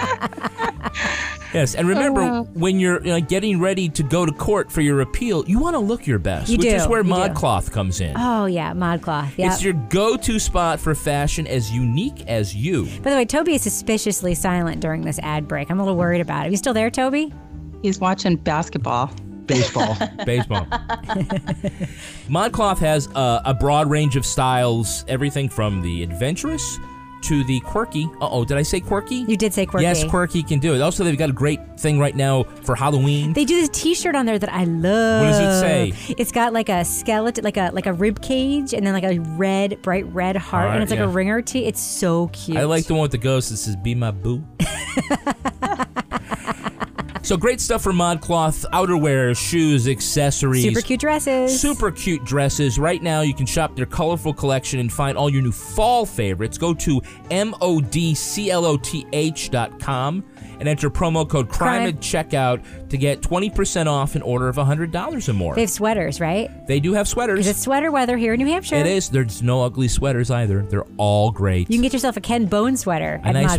Yes, and remember, Oh, wow. when you're you know, getting ready to go to court for your appeal, you want to look your best, You which do, is where you do. ModCloth comes in. Oh, yeah. ModCloth. Yeah. It's your go-to spot for fashion as unique as you. By the way, Toby is suspiciously silent during this ad break. I'm a little worried about it. Are you still there, Toby? He's watching basketball. Baseball. Baseball. ModCloth has uh, a broad range of styles, everything from the adventurous to the quirky. Uh-oh, did I say quirky? You did say quirky. Yes, quirky can do it. Also, they've got a great thing right now for Halloween. They do this T-shirt on there that I love. What does it say? It's got like a skeleton, like a like a rib cage, and then like a red, bright red heart, Heart, and it's like yeah. a ringer tee. It's so cute. I like the one with the ghost that says, "Be my boo." So great stuff for ModCloth, outerwear, shoes, accessories. Super cute dresses. Super cute dresses. Right now you can shop their colorful collection and find all your new fall favorites. Go to M O D C L O T H dot com and enter promo code CRIME, Crime. at checkout to get twenty percent off an order of one hundred dollars or more. They have sweaters, right? They do have sweaters. Because it's sweater weather here in New Hampshire. It is. There's no ugly sweaters either. They're all great. You can get yourself a Ken Bone sweater A at nice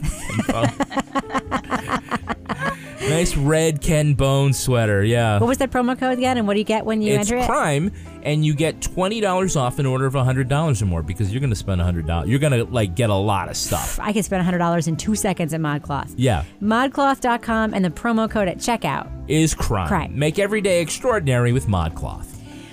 ModCloth. Nice red Ken Bone sweater, yeah. What was that promo code again, and what do you get when you it's enter it? CRIME, and you get twenty dollars off an order of one hundred dollars or more because you're going to spend one hundred dollars. You're going to like get a lot of stuff. I can spend one hundred dollars in two seconds at ModCloth. Yeah. ModCloth dot com and the promo code at checkout. Is CRIME. Crime. Make every day extraordinary with ModCloth.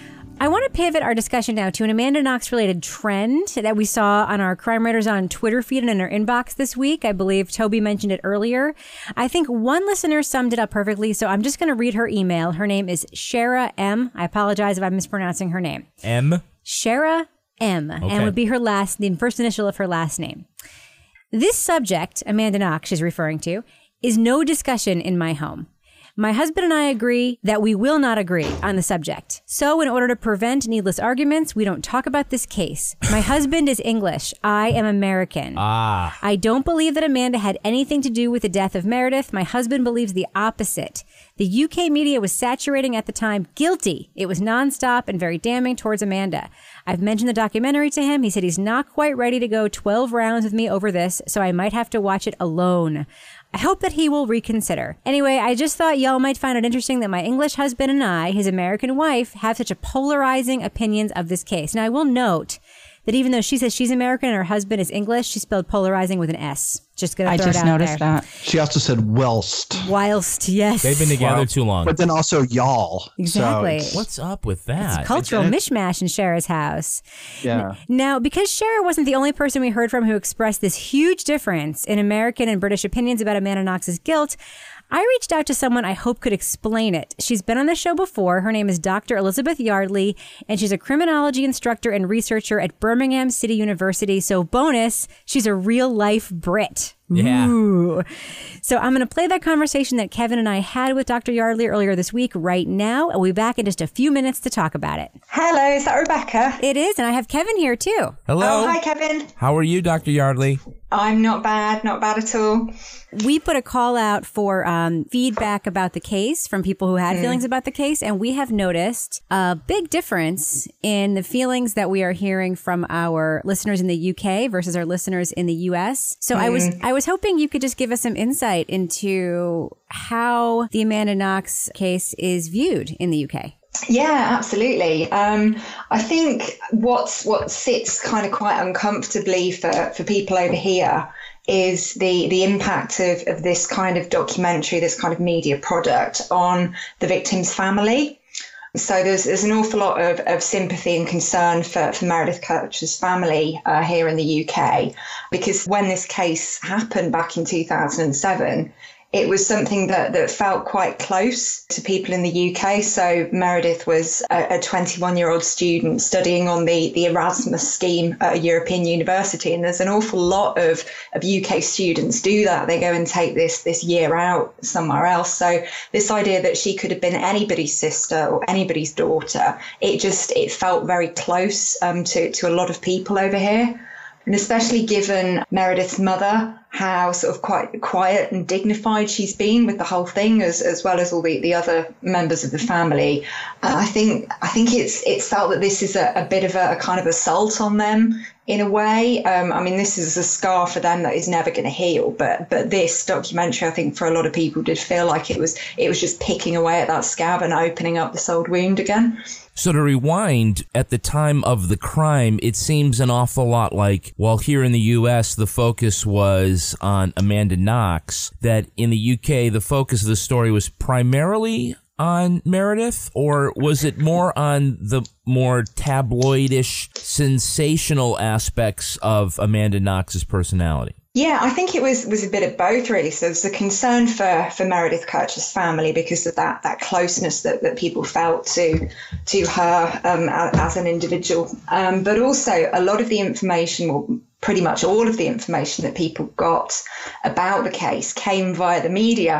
I want to pivot our discussion now to an Amanda Knox-related trend that we saw on our Crime Writers on Twitter feed and in our inbox this week. I believe Toby mentioned it earlier. I think one listener summed it up perfectly, so I'm just going to read her email. Her name is Shara M. I apologize if I'm mispronouncing her name. M? Shara M. Okay. And would be her last name, first initial of her last name. This subject, Amanda Knox is referring to, is no discussion in my home. My husband and I agree that we will not agree on the subject. So in order to prevent needless arguments, we don't talk about this case. My husband is English. I am American. Ah. I don't believe that Amanda had anything to do with the death of Meredith. My husband believes the opposite. The U K media was saturating at the time guilty. It was nonstop and very damning towards Amanda. I've mentioned the documentary to him. He said he's not quite ready to go twelve rounds with me over this, so I might have to watch it alone. I hope that he will reconsider. Anyway, I just thought y'all might find it interesting that my English husband and I, his American wife, have such a polarizing opinions of this case. Now, I will note that even though she says she's American and her husband is English, she spelled polarizing with an S. Just gonna I throw just it out noticed there. that. She also said whilst. Whilst, yes. They've been together Well, too long. But then also y'all. Exactly. So it's- What's up with that? Cultural It's- mishmash in Shara's house. yeah. Now, because Shara wasn't the only person we heard from who expressed this huge difference in American and British opinions about Amanda Knox's guilt, I reached out to someone I hope could explain it. She's been on the show before. Her name is Doctor Elizabeth Yardley, and she's a criminology instructor and researcher at Birmingham City University. So bonus, she's a real-life Brit. Yeah. Ooh. So I'm going to play that conversation that Kevin and I had with Doctor Yardley earlier this week right now. And we'll be back in just a few minutes to talk about it. Hello, is that Rebecca? It is, and I have Kevin here too. Hello. Oh, hi, Kevin. How are you, Doctor Yardley? I'm not bad, not bad at all. We put a call out for um, feedback about the case from people who had mm. feelings about the case, and we have noticed a big difference in the feelings that we are hearing from our listeners in the U K versus our listeners in the U S. So mm. I was I was hoping you could just give us some insight into how the Amanda Knox case is viewed in the U K. Yeah, absolutely. Um, I think what's what sits kind of quite uncomfortably for, for people over here is the the impact of, of this kind of documentary, this kind of media product on the victim's family. So there's there's an awful lot of, of sympathy and concern for, for Meredith Kircher's family uh, here in the U K, because when this case happened back in two thousand seven, it was something that, that felt quite close to people in the U K. So Meredith was a twenty-one-year-old student studying on the, the Erasmus scheme at a European university. And there's an awful lot of, of U K students do that. They go and take this, this year out somewhere else. So this idea that she could have been anybody's sister or anybody's daughter, it just, it felt very close um, to, to a lot of people over here. And especially given Meredith's mother, how sort of quite quiet and dignified she's been with the whole thing, as as well as all the, the other members of the family. Uh, I think I think it's it's felt that this is a, a bit of a, a kind of assault on them in a way. Um, I mean, this is a scar for them that is never going to heal. But but this documentary, I think, for a lot of people, did feel like it was it was just picking away at that scab and opening up this old wound again. So to rewind, at the time of the crime, it seems an awful lot like, while here in the U S the focus was on Amanda Knox, that in the U K the focus of the story was primarily on Meredith, or was it more on the more tabloidish, sensational aspects of Amanda Knox's personality? Yeah, I think it was was a bit of both, really. So there's a concern for, for Meredith Kircher's family because of that that closeness that, that people felt to to her um, as an individual. Um, but also a lot of the information, or pretty much all of the information that people got about the case came via the media.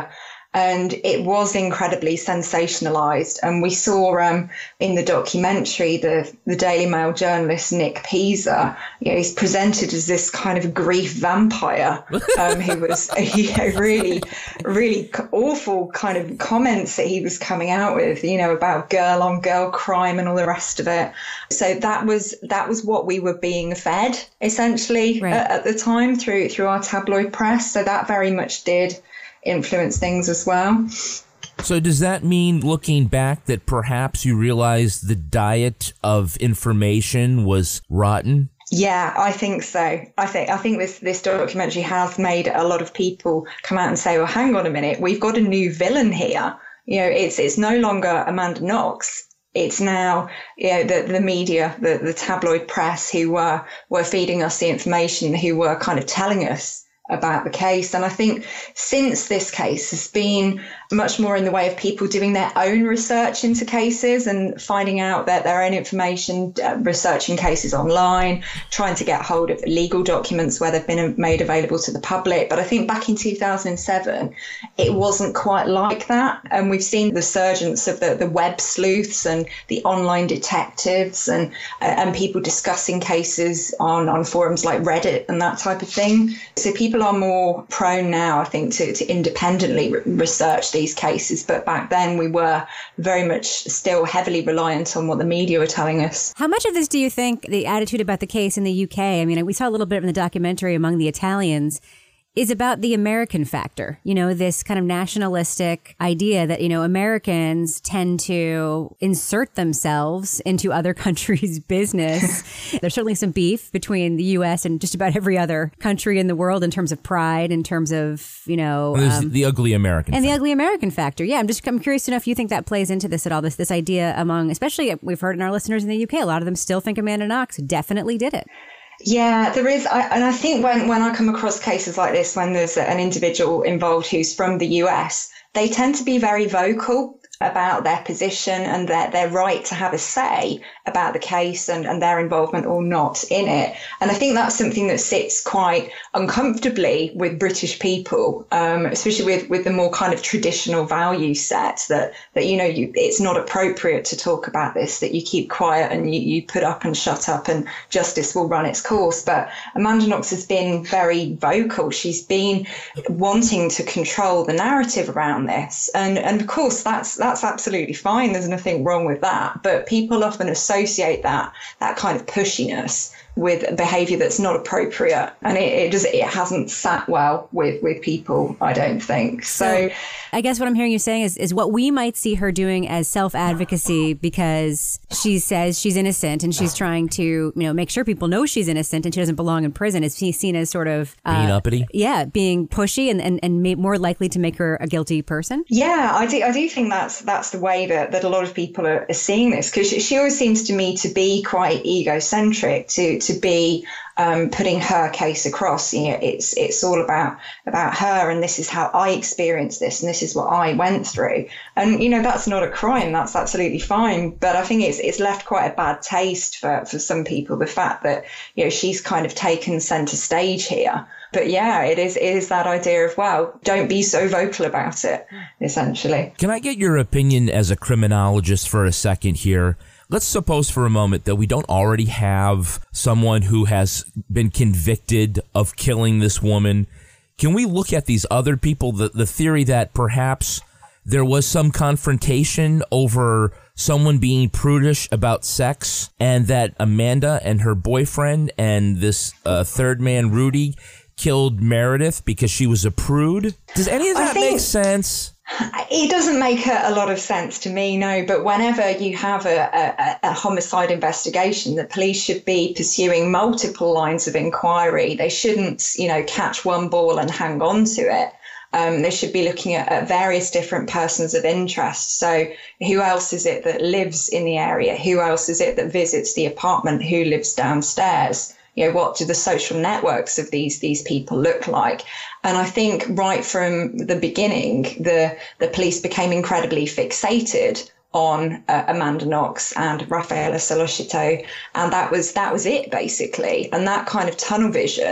And it was incredibly sensationalized. And we saw um, in the documentary, the, the Daily Mail journalist Nick Pisa, you know, he's presented as this kind of grief vampire um, who was, you know, really, really awful kind of comments that he was coming out with, you know, about girl on girl crime and all the rest of it. So that was that was what we were being fed, essentially, right. at, at the time through through our tabloid press. So that very much did influence things as well. So does that mean, looking back, that perhaps you realized the diet of information was rotten? Yeah, I think so. I think I think this this documentary has made a lot of people come out and say, well, hang on a minute, we've got a new villain here. You know, it's it's no longer Amanda Knox. It's now, you know, the, the media, the, the tabloid press who were, were feeding us the information, who were kind of telling us about the case. And I think since this case has been much more in the way of people doing their own research into cases and finding out that their own information, uh, researching cases online, trying to get hold of legal documents where they've been made available to the public. But I think back in two thousand seven, it wasn't quite like that. And we've seen the surgence of the, the web sleuths and the online detectives and uh, and people discussing cases on, on forums like Reddit and that type of thing. So people are more prone now, I think, to, to independently re- research these cases. But back then we were very much still heavily reliant on what the media were telling us. How much of this do you think the attitude about the case in the U K, I mean, we saw a little bit in the documentary Among the Italians, is about the American factor, you know, this kind of nationalistic idea that, you know, Americans tend to insert themselves into other countries' business. There's certainly some beef between the U S and just about every other country in the world in terms of pride, in terms of, you know, well, um, the ugly American and factor. the ugly American factor. Yeah, I'm just I'm curious to know if you think that plays into this at all. This this idea among, especially we've heard in our listeners in the U K, a lot of them still think Amanda Knox definitely did it. Yeah, there is. I, and I think when, when I come across cases like this, when there's an individual involved who's from the U S, they tend to be very vocal about their position and their, their right to have a say about the case and, and their involvement or not in it. And I think that's something that sits quite uncomfortably with British people, um, especially with, with the more kind of traditional value set that, that you know, you, it's not appropriate to talk about this, that you keep quiet and you, you put up and shut up and justice will run its course. But Amanda Knox has been very vocal. She's been wanting to control the narrative around this. And, and of course, that's, that's That's absolutely fine. There's nothing wrong with that. But people often associate that that kind of pushiness with behaviour that's not appropriate, and it, it just it hasn't sat well with with people, I don't think. So, so I guess what I'm hearing you saying is is what we might see her doing as self-advocacy, because she says she's innocent and she's trying to, you know, make sure people know she's innocent and she doesn't belong in prison, is seen as sort of uh, being uppity. Yeah, being pushy and and and more likely to make her a guilty person. Yeah, I do. I do think that's that's the way that, that a lot of people are, are seeing this, because she, she always seems to me to be quite egocentric, to to be um, putting her case across. You know, it's it's all about about her, and this is how I experienced this, and this is what I went through. And you know, that's not a crime. That's absolutely fine. But I think it's it's left quite a bad taste for for some people, the fact that, you know, she's kind of taken centre stage here. But yeah, it is it is that idea of, well, don't be so vocal about it, essentially. Can I get your opinion as a criminologist for a second here? Let's suppose for a moment that we don't already have someone who has been convicted of killing this woman. Can we look at these other people, the, the theory that perhaps there was some confrontation over someone being prudish about sex, and that Amanda and her boyfriend and this uh, third man, Rudy, killed Meredith because she was a prude? Does any of that make sense? It doesn't make a, a lot of sense to me, no. But whenever you have a, a, a homicide investigation, the police should be pursuing multiple lines of inquiry. They shouldn't, you know, catch one ball and hang on to it. Um, they should be looking at, at various different persons of interest. So who else is it that lives in the area? Who else is it that visits the apartment? Who lives downstairs? You know, what do the social networks of these these people look like? And I think right from the beginning, the the police became incredibly fixated on uh, Amanda Knox and Raffaella Sollecito, and that was that was it basically. And that kind of tunnel vision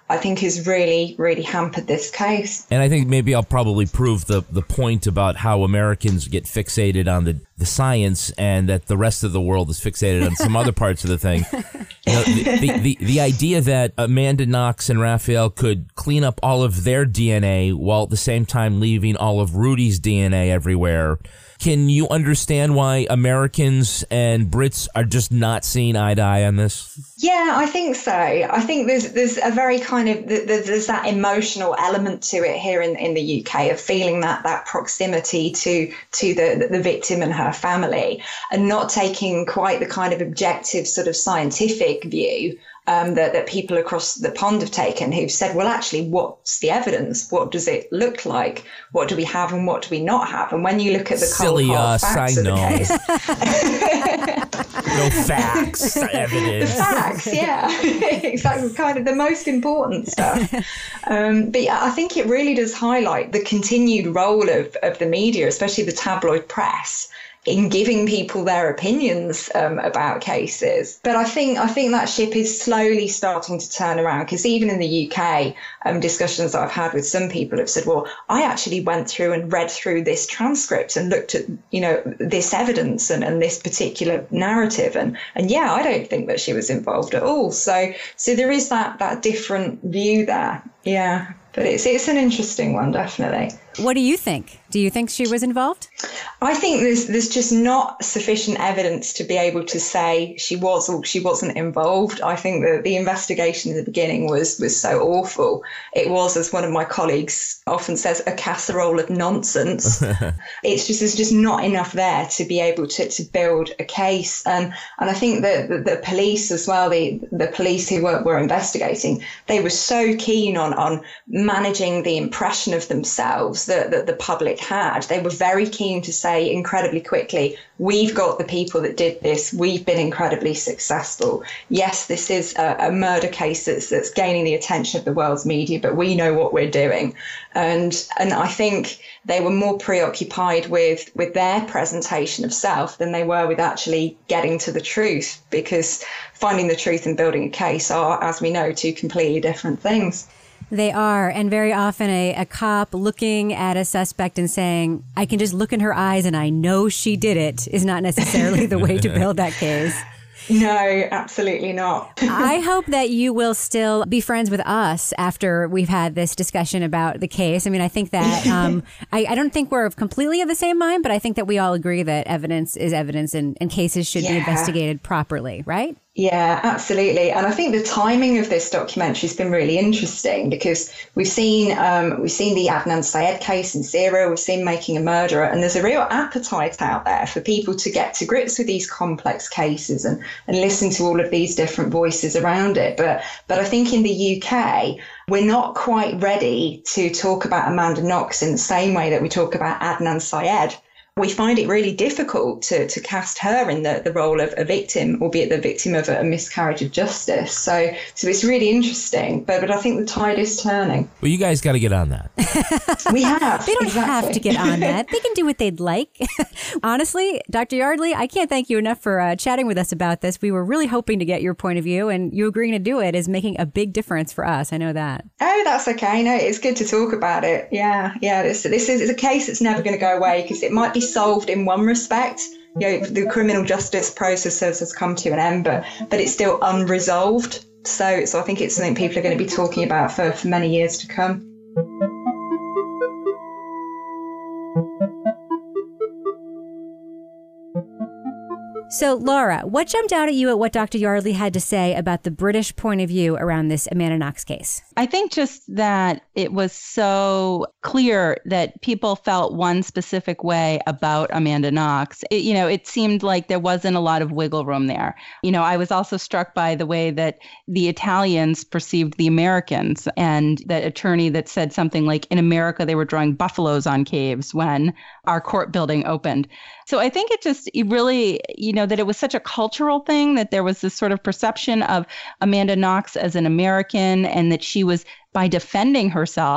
I think has really, really hampered this case. And I think maybe I'll probably prove the, the point about how Americans get fixated on the, the science and that the rest of the world is fixated on some other parts of the thing. You know, the, the, the, the idea that Amanda Knox and Raphael could clean up all of their D N A while at the same time leaving all of Rudy's D N A everywhere. Can you understand why Americans and Brits are just not seeing eye to eye on this? Yeah, I think so. I think there's there's a very kind of there's that emotional element to it here in, in the U K of feeling that that proximity to to the the victim and her family, and not taking quite the kind of objective sort of scientific view Um, that, that people across the pond have taken, who've said, well, actually, what's the evidence? What does it look like? What do we have and what do we not have? And when you look at the Silly cold hard us, facts I of the know. case, No facts, evidence. facts, yeah, exactly, kind of the most important stuff. Um, but yeah, I think it really does highlight the continued role of, of the media, especially the tabloid press, in giving people their opinions um, about cases. But I think I think that ship is slowly starting to turn around, because even in the U K, um, discussions that I've had with some people have said, well, I actually went through and read through this transcript and looked at, you know, this evidence and, and this particular narrative. And, and yeah, I don't think that she was involved at all. So so there is that, that different view there. Yeah. But it's it's an interesting one, definitely. What do you think? Do you think she was involved? I think there's there's just not sufficient evidence to be able to say she was or she wasn't involved. I think that the investigation in the beginning was was so awful. It was, as one of my colleagues often says, a casserole of nonsense. It's just there's just not enough there to be able to, to build a case. And and I think that the, the police as well, the the police who were, were investigating, they were so keen on on managing the impression of themselves that, that the public had. They were very keen to say incredibly quickly, we've got the people that did this. We've been incredibly successful. Yes, this is a, a murder case that's, that's gaining the attention of the world's media, but we know what we're doing. And and I think they were more preoccupied with, with their presentation of self than they were with actually getting to the truth, because finding the truth and building a case are, as we know, two completely different things. They are. And very often a, a cop looking at a suspect and saying, I can just look in her eyes and I know she did it, is not necessarily the way to build that case. No, absolutely not. I hope that you will still be friends with us after we've had this discussion about the case. I mean, I think that um, I, I don't think we're completely of the same mind, but I think that we all agree that evidence is evidence and, and cases should yeah. be investigated properly, right? Yeah, absolutely. And I think the timing of this documentary has been really interesting, because we've seen um, we've seen the Adnan Syed case in Syria, we've seen Making a Murderer, and there's a real appetite out there for people to get to grips with these complex cases and, and listen to all of these different voices around it. But but I think in the U K, we're not quite ready to talk about Amanda Knox in the same way that we talk about Adnan Syed. We find it really difficult to, to cast her in the, the role of a victim, albeit the victim of a, a miscarriage of justice. So so it's really interesting, but but I think the tide is turning. Well, you guys got to get on that. We have. They don't exactly. have to get on that. They can do what they'd like. Honestly, Doctor Yardley, I can't thank you enough for uh, chatting with us about this. We were really hoping to get your point of view, and you agreeing to do it is making a big difference for us. I know that. Oh, that's okay. No, it's good to talk about it. Yeah, yeah. This this is a case that's never going to go away, because it might be solved in one respect. You know, the criminal justice process has, has come to an end, but but it's still unresolved. So so I think it's something people are going to be talking about for, for many years to come. So, Laura, what jumped out at you at what Doctor Yardley had to say about the British point of view around this Amanda Knox case? I think just that it was so clear that people felt one specific way about Amanda Knox. It, you know, it seemed like there wasn't a lot of wiggle room there. You know, I was also struck by the way that the Italians perceived the Americans, and that attorney that said something like, in America, they were drawing buffaloes on caves when our court building opened. So I think it just it really, you know, that it was such a cultural thing, that there was this sort of perception of Amanda Knox as an American, and that she was, by defending herself,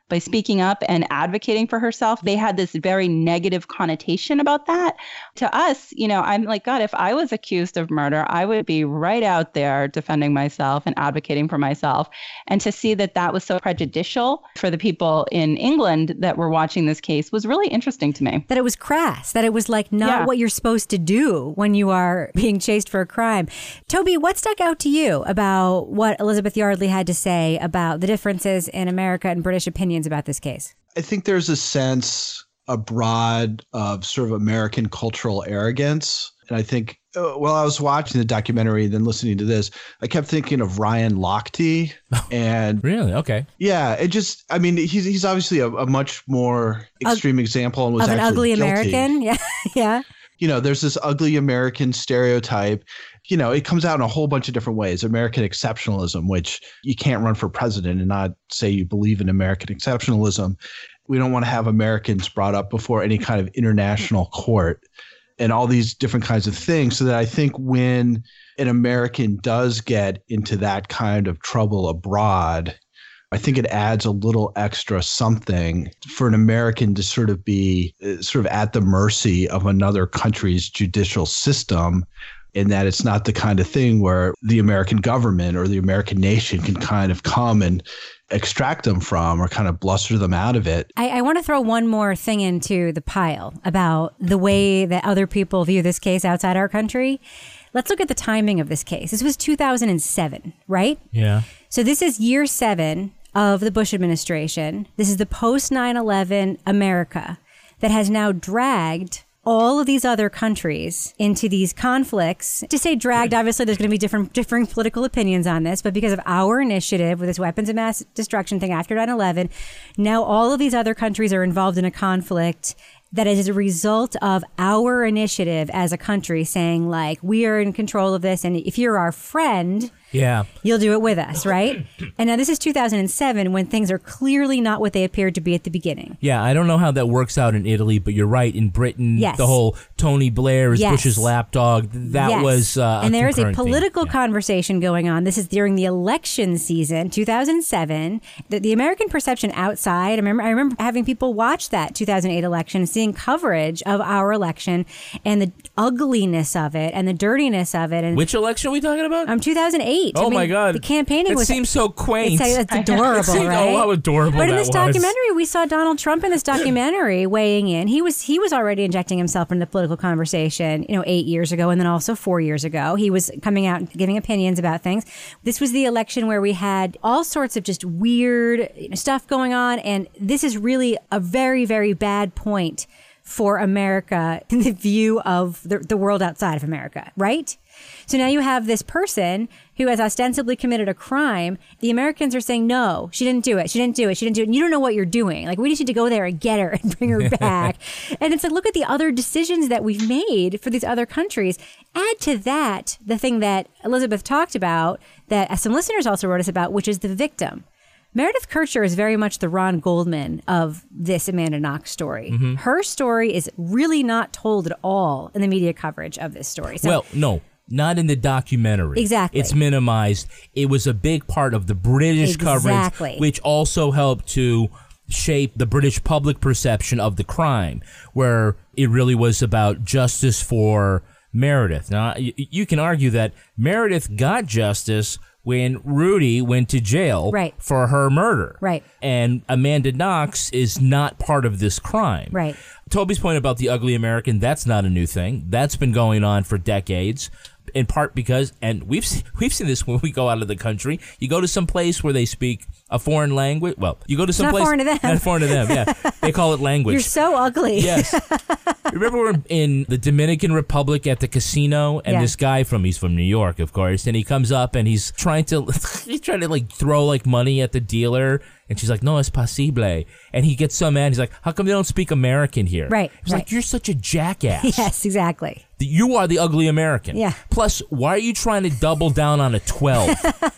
by speaking up and advocating for herself, they had this very negative connotation about that. To us, you know, I'm like, God, if I was accused of murder, I would be right out there defending myself and advocating for myself. And to see that that was so prejudicial for the people in England that were watching this case was really interesting to me. That it was crass, that it was like not Yeah. what you're supposed to do when you are being chased for a crime. Toby, what stuck out to you about what Elizabeth Yardley had to say about the differences in America and British opinions about this case? I think there's a sense abroad of sort of American cultural arrogance. And I think uh, while I was watching the documentary and then listening to this, I kept thinking of Ryan Lochte. And Really? Okay. yeah, it just, I mean, he's he's obviously a, a much more extreme example and was Of an actually ugly guilty. American? Yeah. yeah. You know, there's this ugly American stereotype. You know, it comes out in a whole bunch of different ways. American exceptionalism, which you can't run for president and not say you believe in American exceptionalism. We don't want to have Americans brought up before any kind of international court and all these different kinds of things. So that I think when an American does get into that kind of trouble abroad, I think it adds a little extra something for an American to sort of be uh, sort of at the mercy of another country's judicial system, in that it's not the kind of thing where the American government or the American nation can kind of come and extract them from or kind of bluster them out of it. I, I want to throw one more thing into the pile about the way that other people view this case outside our country. Let's look at the timing of this case. This was two thousand seven, right? Yeah. So this is year seven of the Bush administration. This is the post nine eleven America that has now dragged all of these other countries into these conflicts. To say dragged, obviously there's going to be different differing political opinions on this, but because of our initiative with this weapons of mass destruction thing after nine eleven, now all of these other countries are involved in a conflict that is a result of our initiative as a country saying, like, we are in control of this, and if you're our friend, Yeah. you'll do it with us, right? And now this is two thousand seven when things are clearly not what they appeared to be at the beginning. Yeah, I don't know how that works out in Italy, but you're right. In Britain, Yes. the whole Tony Blair is Yes. Bush's lapdog. That Yes. was uh, and there is a concurrent thing. political Yeah. conversation going on. This is during the election season, two thousand seven. The, the American perception outside. I remember, I remember having people watch that two thousand eight election, seeing coverage of our election and the ugliness of it and the dirtiness of it. And Which election are we talking about? um, two thousand eight. Oh I mean, my God! the campaigning It was. seems so quaint. It's, it's adorable, It seems- right? Oh, how adorable But in that this was. documentary, we saw Donald Trump in this documentary weighing in. He was he was already injecting himself into the political conversation, you know, eight years ago, and then also four years ago. He was coming out and giving opinions about things. This was the election where we had all sorts of just weird you know, stuff going on, and this is really a very, very bad point for America in the view of the, the world outside of America, right? So now you have this person who has ostensibly committed a crime. The Americans are saying, no, she didn't do it. She didn't do it. She didn't do it. And you don't know what you're doing. Like, we just need to go there and get her and bring her back. And it's like, look at the other decisions that we've made for these other countries. Add to that the thing that Elizabeth talked about that some listeners also wrote us about, which is the victim. Meredith Kercher is very much the Ron Goldman of this Amanda Knox story. Mm-hmm. Her story is really not told at all in the media coverage of this story. So, well, no. Not in the documentary. Exactly. It's minimized. It was a big part of the British Exactly. coverage, which also helped to shape the British public perception of the crime, where it really was about justice for Meredith. Now, y- you can argue that Meredith got justice when Rudy went to jail Right. for her murder. Right. And Amanda Knox is not part of this crime. Right. Toby's point about the ugly American, that's not a new thing. That's been going on for decades. In part because, and we've se- we've seen this when we go out of the country. You go to some place where they speak a foreign language. Well, you go to some not place foreign to them. not foreign to them. Yeah, they call it language. You're so ugly. Yes. Remember we're in the Dominican Republic at the casino, and Yeah. this guy from he's from New York, of course, and he comes up and he's trying to he's trying to like throw like money at the dealer, and she's like, "No, es posible," and he gets so mad. He's like, "How come they don't speak American here?" Right, He's right. like, "You're such a jackass." Yes, exactly. You are the ugly American. Yeah. Plus, why are you trying to double down on a twelve?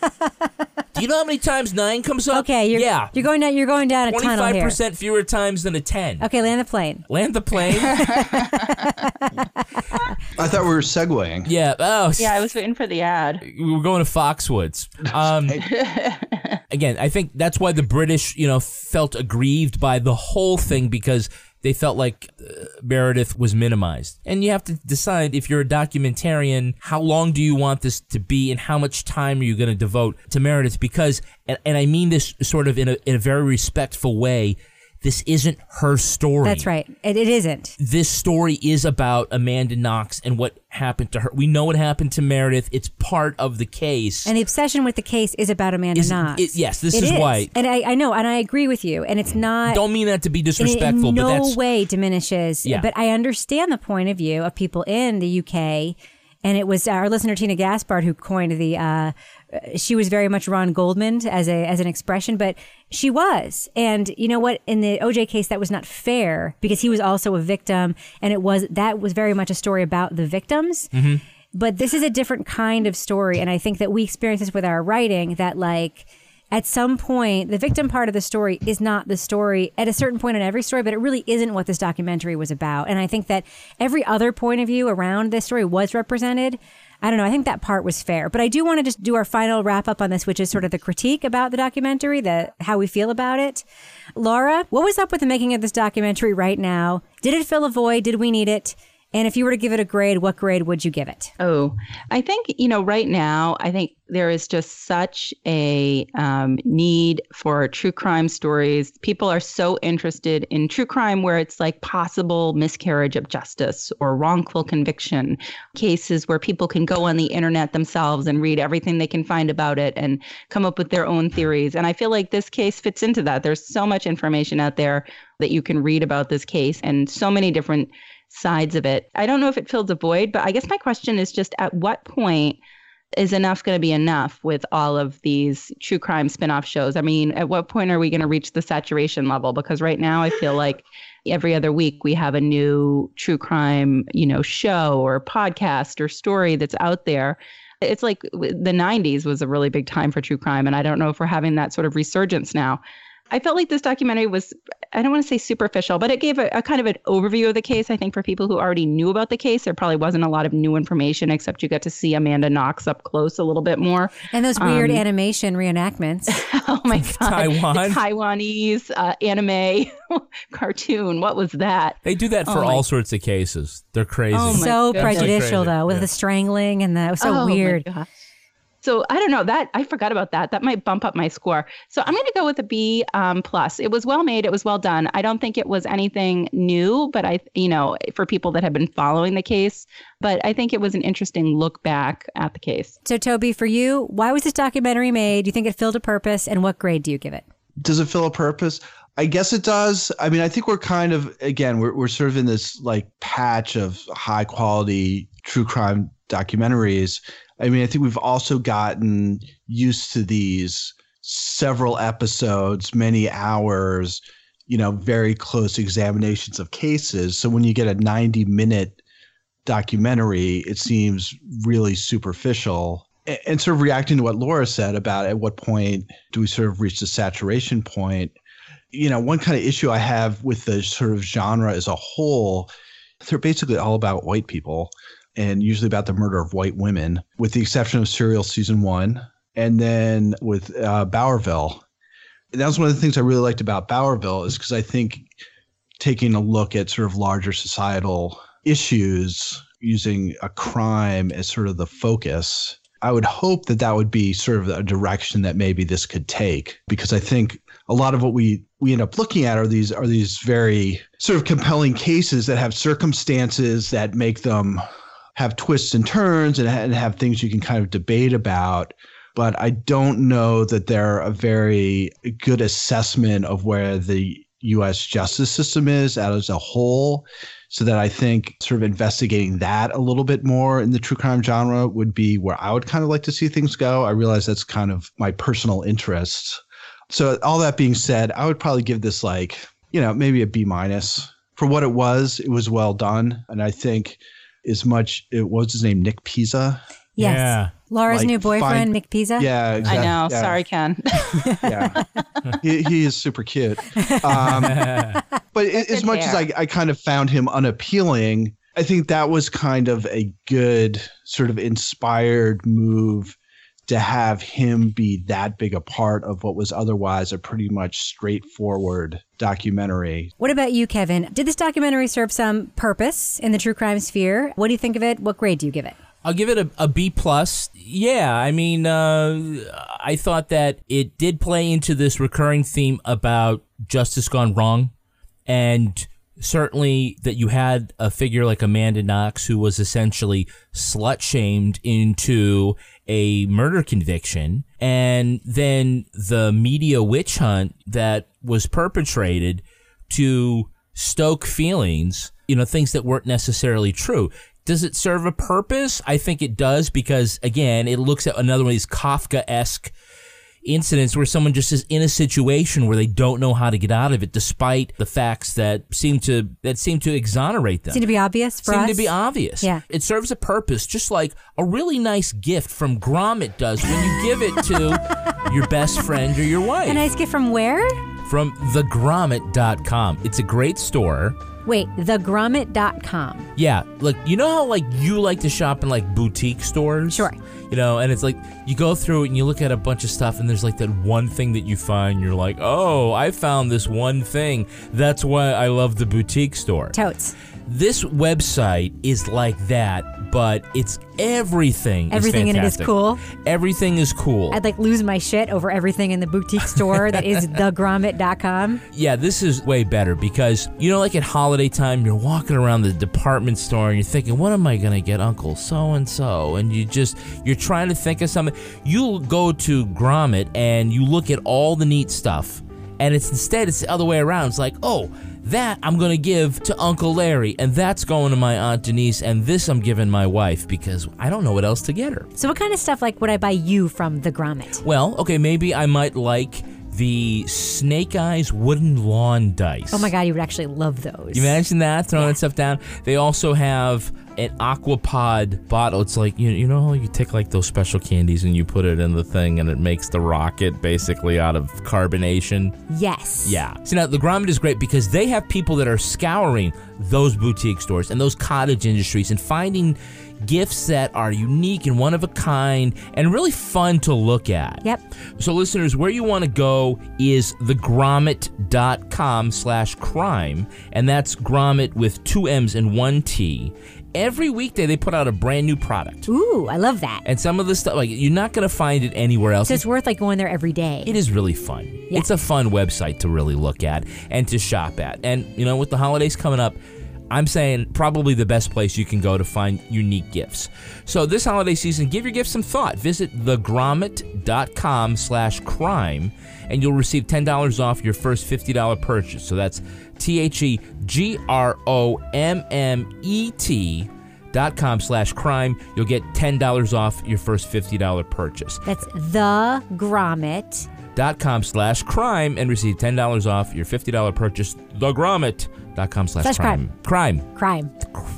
Do you know how many times nine comes up? Okay, you're yeah. you're going down you're going down a tunnel twenty-five here. percent fewer times than a ten. Okay, land the plane. Land the plane. I thought we were segueing. Yeah. Oh, Yeah, I was waiting for the ad. we were going to Foxwoods. Um, again, I think that's why the British, you know, felt aggrieved by the whole thing, because they felt like uh, Meredith was minimized. And you have to decide, if you're a documentarian, how long do you want this to be and how much time are you going to devote to Meredith? Because, and, and I mean this sort of in a, in a very respectful way, this isn't her story. That's right. It, it isn't. This story is about Amanda Knox and what happened to her. We know what happened to Meredith. It's part of the case. And the obsession with the case is about Amanda Is- Knox. it- yes, this It is why- And I, I know, and I agree with you. And it's not... Don't mean that to be in- disrespectful, in but no that's... way diminishes. Yeah. But I understand the point of view of people in the U K. And it was our listener Tina Gaspard who coined the. Uh, she was very much Ron Goldman as a as an expression, but she was. And you know what? In the O J case, that was not fair because he was also a victim, and it was that was very much a story about the victims. Mm-hmm. But this is a different kind of story, and I think that we experience this with our writing. That like. At some point, the victim part of the story is not the story at a certain point in every story, but it really isn't what this documentary was about. And I think that every other point of view around this story was represented. I don't know. I think that part was fair. But I do want to just do our final wrap up on this, which is sort of the critique about the documentary, the how we feel about it. Laura, what was up with the making of this documentary right now? Did it fill a void? Did we need it? And if you were to give it a grade, what grade would you give it? Oh, I think, you know, right now, I think there is just such a um, need for true crime stories. People are so interested in true crime where it's like possible miscarriage of justice or wrongful conviction cases where people can go on the internet themselves and read everything they can find about it and come up with their own theories. And I feel like this case fits into that. There's so much information out there that you can read about this case and so many different sides of it. I don't know if it fills a void, but I guess my question is just at what point is enough going to be enough with all of these true crime spin-off shows? I mean, at what point are we going to reach the saturation level? Because right now I feel like every other week we have a new true crime, you know, show or podcast or story that's out there. It's like the nineties was a really big time for true crime. And I don't know if we're having that sort of resurgence now. I felt like this documentary was, I don't want to say superficial, but it gave a, a kind of an overview of the case. I think for people who already knew about the case, there probably wasn't a lot of new information, except you got to see Amanda Knox up close a little bit more. And those weird Um, animation reenactments. Oh my God. Taiwan. The Taiwanese uh, anime cartoon. What was that? They do that for Oh my- all sorts of cases. They're crazy. Oh my So goodness. prejudicial, Crazy. though, with Yeah. the strangling and the it was so Oh my weird. gosh. So I don't know that I forgot about that. That might bump up my score. So I'm going to go with a B um, plus. It was well made. It was well done. I don't think it was anything new, but I, you know, for people that have been following the case, but I think it was an interesting look back at the case. So, Toby, for you, why was this documentary made? Do you think it filled a purpose? And what grade do you give it? Does it fill a purpose? I guess it does. I mean, I think we're kind of, again, we're we're sort of in this like patch of high quality true crime documentaries. I mean, I think we've also gotten used to these several episodes, many hours, you know, very close examinations of cases. So when you get a ninety minute documentary, it seems really superficial. And, and sort of reacting to what Laura said about at what point do we sort of reach the saturation point? You know, one kind of issue I have with the sort of genre as a whole, they're basically all about white people. And usually about the murder of white women, with the exception of Serial Season one, and then with uh, Bowerville. And that was one of the things I really liked about Bowerville, is because I think taking a look at sort of larger societal issues using a crime as sort of the focus, I would hope that that would be sort of a direction that maybe this could take, because I think a lot of what we we end up looking at are these are these very sort of compelling cases that have circumstances that make them have twists and turns and, and have things you can kind of debate about. But I don't know that they're a very good assessment of where the U S justice system is as a whole. So that I think sort of investigating that a little bit more in the true crime genre would be where I would kind of like to see things go. I realize that's kind of my personal interest. So all that being said, I would probably give this like, you know, maybe a B minus. For what it was, it was well done. And I think as much, it was his name, Nick Pizza. Yes. Yeah. Laura's Like, new boyfriend, fine- Mick Pizza. Yeah, exactly. I know. Yeah. Sorry, Ken. Yeah. he, he is super cute. Um, but it, as much as I, I kind of found him unappealing, I think that was kind of a good sort of inspired move to have him be that big a part of what was otherwise a pretty much straightforward documentary. What about you, Kevin? Did this documentary serve some purpose in the true crime sphere? What do you think of it? What grade do you give it? I'll give it a, a B plus. Yeah, I mean, uh, I thought that it did play into this recurring theme about justice gone wrong, and certainly that you had a figure like Amanda Knox who was essentially slut-shamed into a murder conviction, and then the media witch hunt that was perpetrated to stoke feelings, you know, things that weren't necessarily true. Does it serve a purpose? I think it does because, again, it looks at another one of these Kafka-esque incidents where someone just is in a situation where they don't know how to get out of it, despite the facts that seem to that seem to exonerate them. Seem to be obvious for seem us? to be obvious. Yeah. It serves a purpose, just like a really nice gift from Grommet does when you give it to your best friend or your wife. A nice gift from where? From the grommet dot com. It's a great store. Wait, the grommet dot com. Yeah, look, you know how like you like to shop in like boutique stores? Sure. You know, and it's like you go through it and you look at a bunch of stuff and there's like that one thing that you find, you're like, oh, I found this one thing. That's why I love the boutique store. Totes. This website is like that, but it's everything. Everything is in it is cool. Everything is cool. I'd like lose my shit over everything in the boutique store that is the grommet dot com. Yeah, this is way better because, you know, like at holiday time, you're walking around the department store and you're thinking, what am I going to get Uncle so-and-so? And you just, you're trying to think of something. You'll go to Grommet and you look at all the neat stuff. And it's instead, it's the other way around. It's like, oh, that I'm going to give to Uncle Larry, and that's going to my Aunt Denise, and this I'm giving my wife because I don't know what else to get her. So what kind of stuff like would I buy you from the Grommet? Well, okay, maybe I might like the Snake Eyes wooden lawn dice. Oh my God, you would actually love those. You imagine that, throwing Yeah. that stuff down? They also have an Aquapod bottle. It's like, you, you know how you take like those special candies and you put it in the thing and it makes the rocket basically out of carbonation? Yes. Yeah. See, now the Grommet is great because they have people that are scouring those boutique stores and those cottage industries and finding gifts that are unique and one of a kind and really fun to look at. Yep. So listeners, where you want to go is the grommet dot com slash crime, and that's Grommet with two M's and one T. Every weekday they put out a brand new product. Ooh, I love that. And some of the stuff, like, you're not going to find it anywhere else. So it's worth like going there every day. It is really fun. Yeah. It's a fun website to really look at and to shop at. And, you know, with the holidays coming up, I'm saying probably the best place you can go to find unique gifts. So this holiday season, give your gift some thought. Visit the grommet dot com slash crime, and you'll receive ten dollars off your first fifty dollars purchase. So that's T H E G R O M M E T dot com slash crime. You'll get ten dollars off your first fifty dollars purchase. That's the Grommet. Dot com slash crime and receive ten dollars off your fifty dollars purchase. The Grommet dot com slash crime. Crime. Crime.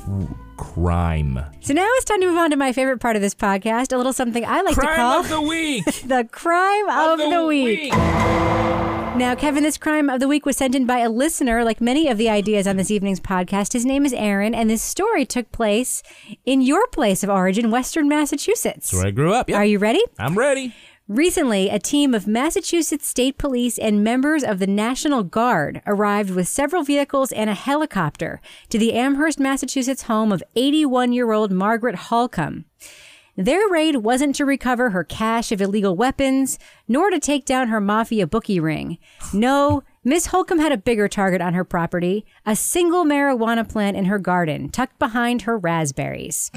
Crime. So now it's time to move on to my favorite part of this podcast, a little something I like Crime to call of the week. the crime of, of the, the week. week. Now, Kevin, this crime of the week was sent in by a listener, like many of the ideas on this evening's podcast. His name is Aaron, and this story took place in your place of origin, Western Massachusetts. That's where I grew up. Yep. Are you ready? I'm ready. Recently, a team of Massachusetts State Police and members of the National Guard arrived with several vehicles and a helicopter to the Amherst, Massachusetts home of eighty-one-year-old Margaret Holcomb. Their raid wasn't to recover her cache of illegal weapons, nor to take down her mafia bookie ring. No, Miss Holcomb had a bigger target on her property, a single marijuana plant in her garden, tucked behind her raspberries.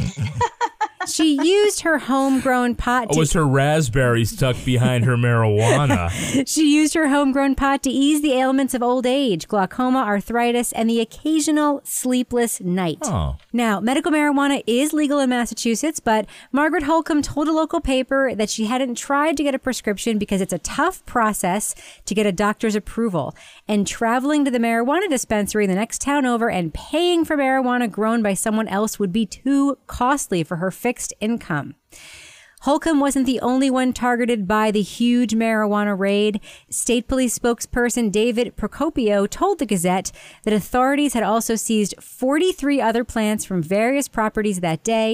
She used her homegrown pot to... Oh, was her raspberries tucked behind her marijuana? She used her homegrown pot to ease the ailments of old age, glaucoma, arthritis, and the occasional sleepless night. Oh. Now, medical marijuana is legal in Massachusetts, but Margaret Holcomb told a local paper that she hadn't tried to get a prescription because it's a tough process to get a doctor's approval. And traveling to the marijuana dispensary the next town over and paying for marijuana grown by someone else would be too costly for her fixed income. Holcomb wasn't the only one targeted by the huge marijuana raid. State Police spokesperson David Procopio told the Gazette that authorities had also seized forty-three other plants from various properties that day.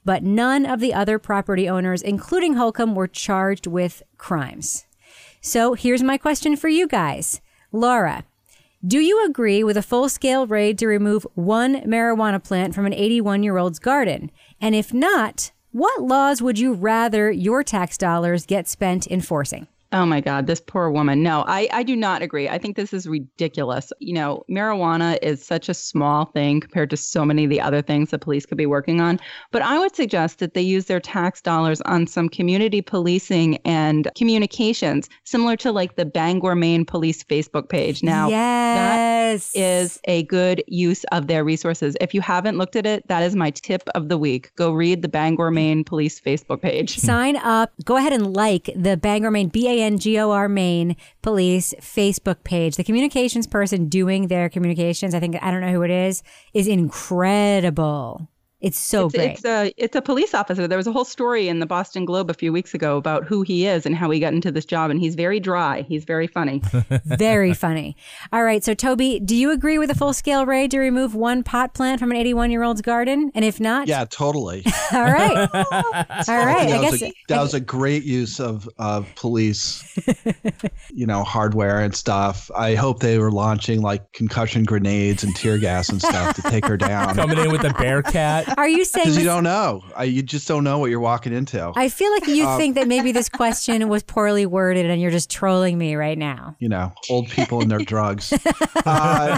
but none of the other property owners, including Holcomb, were charged with crimes. So here's my question for you guys. Laura, do you agree with a full-scale raid to remove one marijuana plant from an eighty-one-year-old's garden? And if not, what laws would you rather your tax dollars get spent enforcing? Oh my God, this poor woman. No, I, I do not agree. I think this is ridiculous. You know, marijuana is such a small thing compared to so many of the other things the police could be working on. But I would suggest that they use their tax dollars on some community policing and communications, similar to like the Bangor, Maine police Facebook page. Now, yes. that is a good use of their resources. If you haven't looked at it, that is my tip of the week. Go read the Bangor, Maine police Facebook page. Sign up. Go ahead and like the Bangor, Maine, B A N G O R Maine police Facebook page. The communications person doing their communications, I think, I don't know who it is, is incredible. It's so it's, great. It's a, it's a police officer. There was a whole story in the Boston Globe a few weeks ago about who he is and how he got into this job. And he's very dry. He's very funny. Very funny. All right. So, Toby, do you agree with a full-scale raid to remove one pot plant from an eighty-one-year-old's garden? And if not? Yeah, totally. All right. All right. That, I was guess a, that was a great use of, of police, you know, hardware and stuff. I hope they were launching like concussion grenades and tear gas and stuff to take her down. Coming in with a bear cat. Are you saying Because this? you don't know. I, you just don't know what you're walking into. I feel like you Um, think that maybe this question was poorly worded and you're just trolling me right now. You know, old people and their drugs. Uh,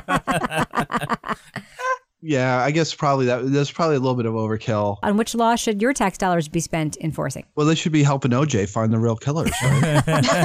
yeah, I guess probably that. There's probably a little bit of overkill. On which law should your tax dollars be spent enforcing? Well, they should be helping O J find the real killers, right?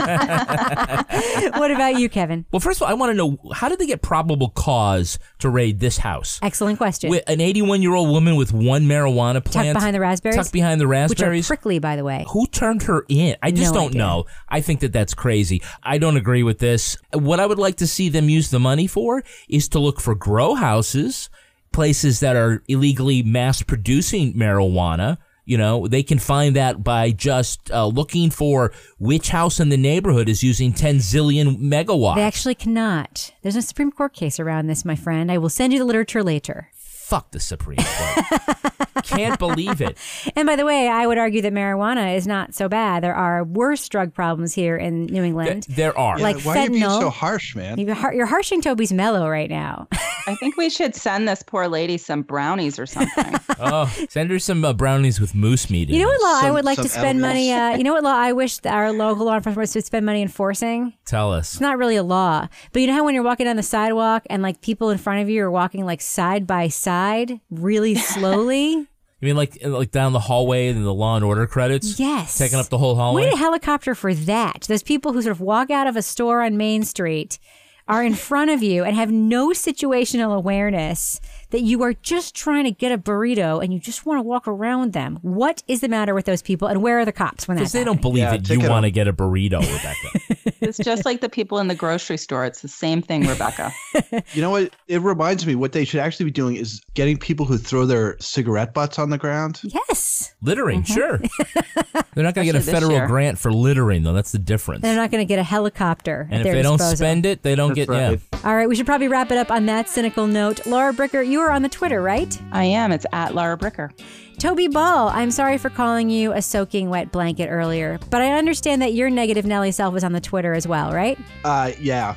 What about you, Kevin? Well, first of all, I want to know, how did they get probable cause to raid this house? Excellent question. With an eighty-one-year-old woman with one marijuana plant. Tucked behind the raspberries? Tucked behind the raspberries. Which are prickly, by the way. Who turned her in? I just No don't idea. know. I think that that's crazy. I don't agree with this. What I would like to see them use the money for is to look for grow houses, places that are illegally mass producing marijuana. You know, they can find that by just uh, looking for which house in the neighborhood is using ten zillion megawatts. They actually cannot. There's a Supreme Court case around this, my friend. I will send you the literature later. Fuck the Supreme Court. Can't believe it. And by the way, I would argue that marijuana is not so bad. There are worse drug problems here in New England. Th- there are. Yeah, Like why are you being fentanyl. so harsh, man? You're har- you're harshing Toby's mellow right now. I think we should send this poor lady some brownies or something. Oh, send her some uh, brownies with moose meat in You know it. what law I Some- would like to some spend money? edibles. Uh, you know what law I wish that our local law enforcement would spend money enforcing? Tell us. It's not really a law, but you know how when you're walking down the sidewalk and like people in front of you are walking like side by side, really slowly. You mean like like down the hallway and the Law and Order credits? Yes. Taking up the whole hallway? We need a helicopter for that. Those people who sort of walk out of a store on Main Street are in front of you and have no situational awareness that you are just trying to get a burrito and you just want to walk around them. What is the matter with those people, and where are the cops when that's Because they don't happening? believe Yeah, that take you it want to off. get a burrito, Rebecca. It's just like the people in the grocery store. It's the same thing, Rebecca. You know what? It reminds me, what they should actually be doing is getting people who throw their cigarette butts on the ground. Yes. Littering, sure. They're not going to get a Especially this federal year. grant for littering, though. That's the difference. They're not going to get a helicopter And at if their they don't disposal. spend it, they don't That's get, right. yeah. All right, we should probably wrap it up on that cynical note. Laura Bricker, you are on the Twitter, right? I am. It's at Laura Bricker. Toby Ball, I'm sorry for calling you a soaking wet blanket earlier, but I understand that your negative Nelly self is on the Twitter as well, right? Uh, yeah.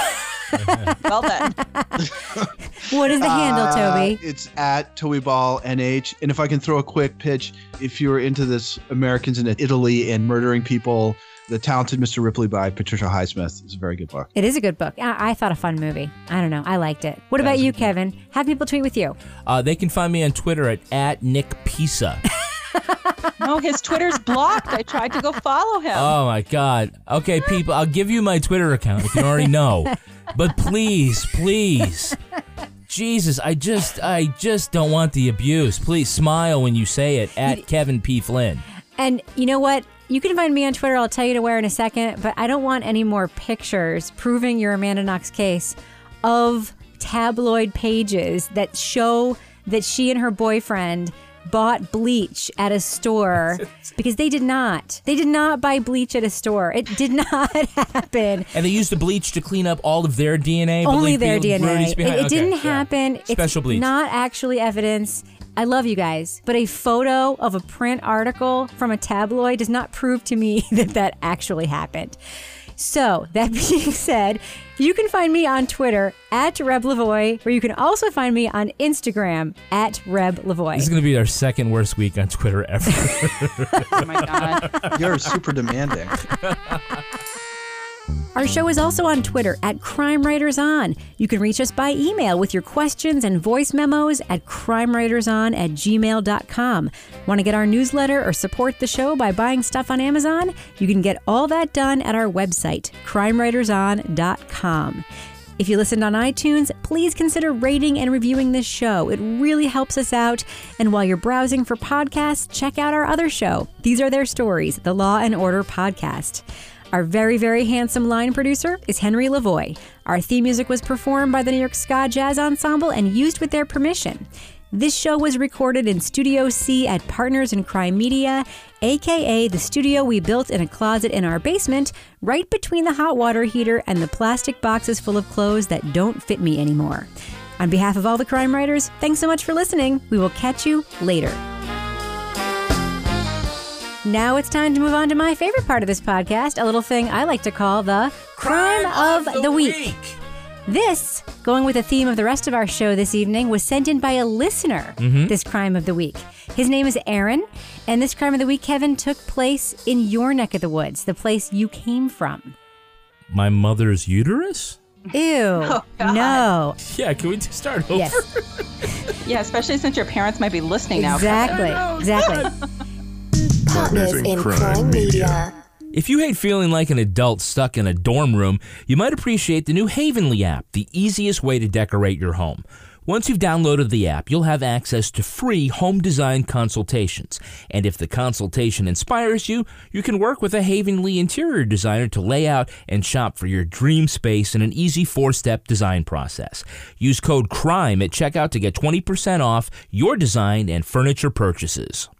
Well then. What is the handle, Uh, Toby? It's at Toby Ball N H. And if I can throw a quick pitch, if you're into this Americans in Italy and murdering people, The Talented Mister Ripley by Patricia Highsmith is a very good book. It is a good book. I, I thought a fun movie. I don't know. I liked it. What Yeah, about it's a you, good Kevin? How can people tweet with you? Uh, they can find me on Twitter at, at Nick Pisa. No, his Twitter's blocked. I tried to go follow him. Oh, my God. Okay, people, I'll give you my Twitter account if you already know. But please, please. Jesus, I just, I just don't want the abuse. Please smile when you say it, at Kevin P. Flynn. And you know what? You can find me on Twitter. I'll tell you to where in a second, but I don't want any more pictures proving your Amanda Knox case of tabloid pages that show that she and her boyfriend bought bleach at a store, because they did not. They did not buy bleach at a store. It did not happen. And they used the bleach to clean up all of their D N A? Only Believe their the D N A. Rudy's It, behind- it okay, didn't yeah. happen. Special it's bleach. not actually evidence. I love you guys, but a photo of a print article from a tabloid does not prove to me that that actually happened. So, that being said, you can find me on Twitter at Reb Lavoie, where you can also find me on Instagram at Reb Lavoie. This is going to be our second worst week on Twitter ever. Oh my God. You're super demanding. Our show is also on Twitter at Crime Writers On. You can reach us by email with your questions and voice memos at crimewriterson at gmail dot com. Want to get our newsletter or support the show by buying stuff on Amazon? You can get all that done at our website, crime writers on dot com. If you listened on iTunes, please consider rating and reviewing this show. It really helps us out. And while you're browsing for podcasts, check out our other show. These are their stories, the Law and Order podcast. Our very, very handsome line producer is Henry Lavoie. Our theme music was performed by the New York Ska Jazz Ensemble and used with their permission. This show was recorded in Studio C at Partners in Crime Media, aka the studio we built in a closet in our basement, right between the hot water heater and the plastic boxes full of clothes that don't fit me anymore. On behalf of all the crime writers, thanks so much for listening. We will catch you later. Now it's time to move on to my favorite part of this podcast, a little thing I like to call the Crime, Crime of, of the, the week. week. This, going with the theme of the rest of our show this evening, was sent in by a listener, mm-hmm. this Crime of the Week. His name is Aaron, and this Crime of the Week, Kevin, took place in your neck of the woods, the place you came from. My mother's uterus? Ew. Oh, no. Yeah, can we just start over? Yes. Yeah, especially since your parents might be listening now. Exactly. Know, exactly. Partners in Crime Media. If you hate feeling like an adult stuck in a dorm room, you might appreciate the new Havenly app, the easiest way to decorate your home. Once you've downloaded the app, you'll have access to free home design consultations. And if the consultation inspires you, you can work with a Havenly interior designer to lay out and shop for your dream space in an easy four-step design process. Use code CRIME at checkout to get twenty percent off your design and furniture purchases.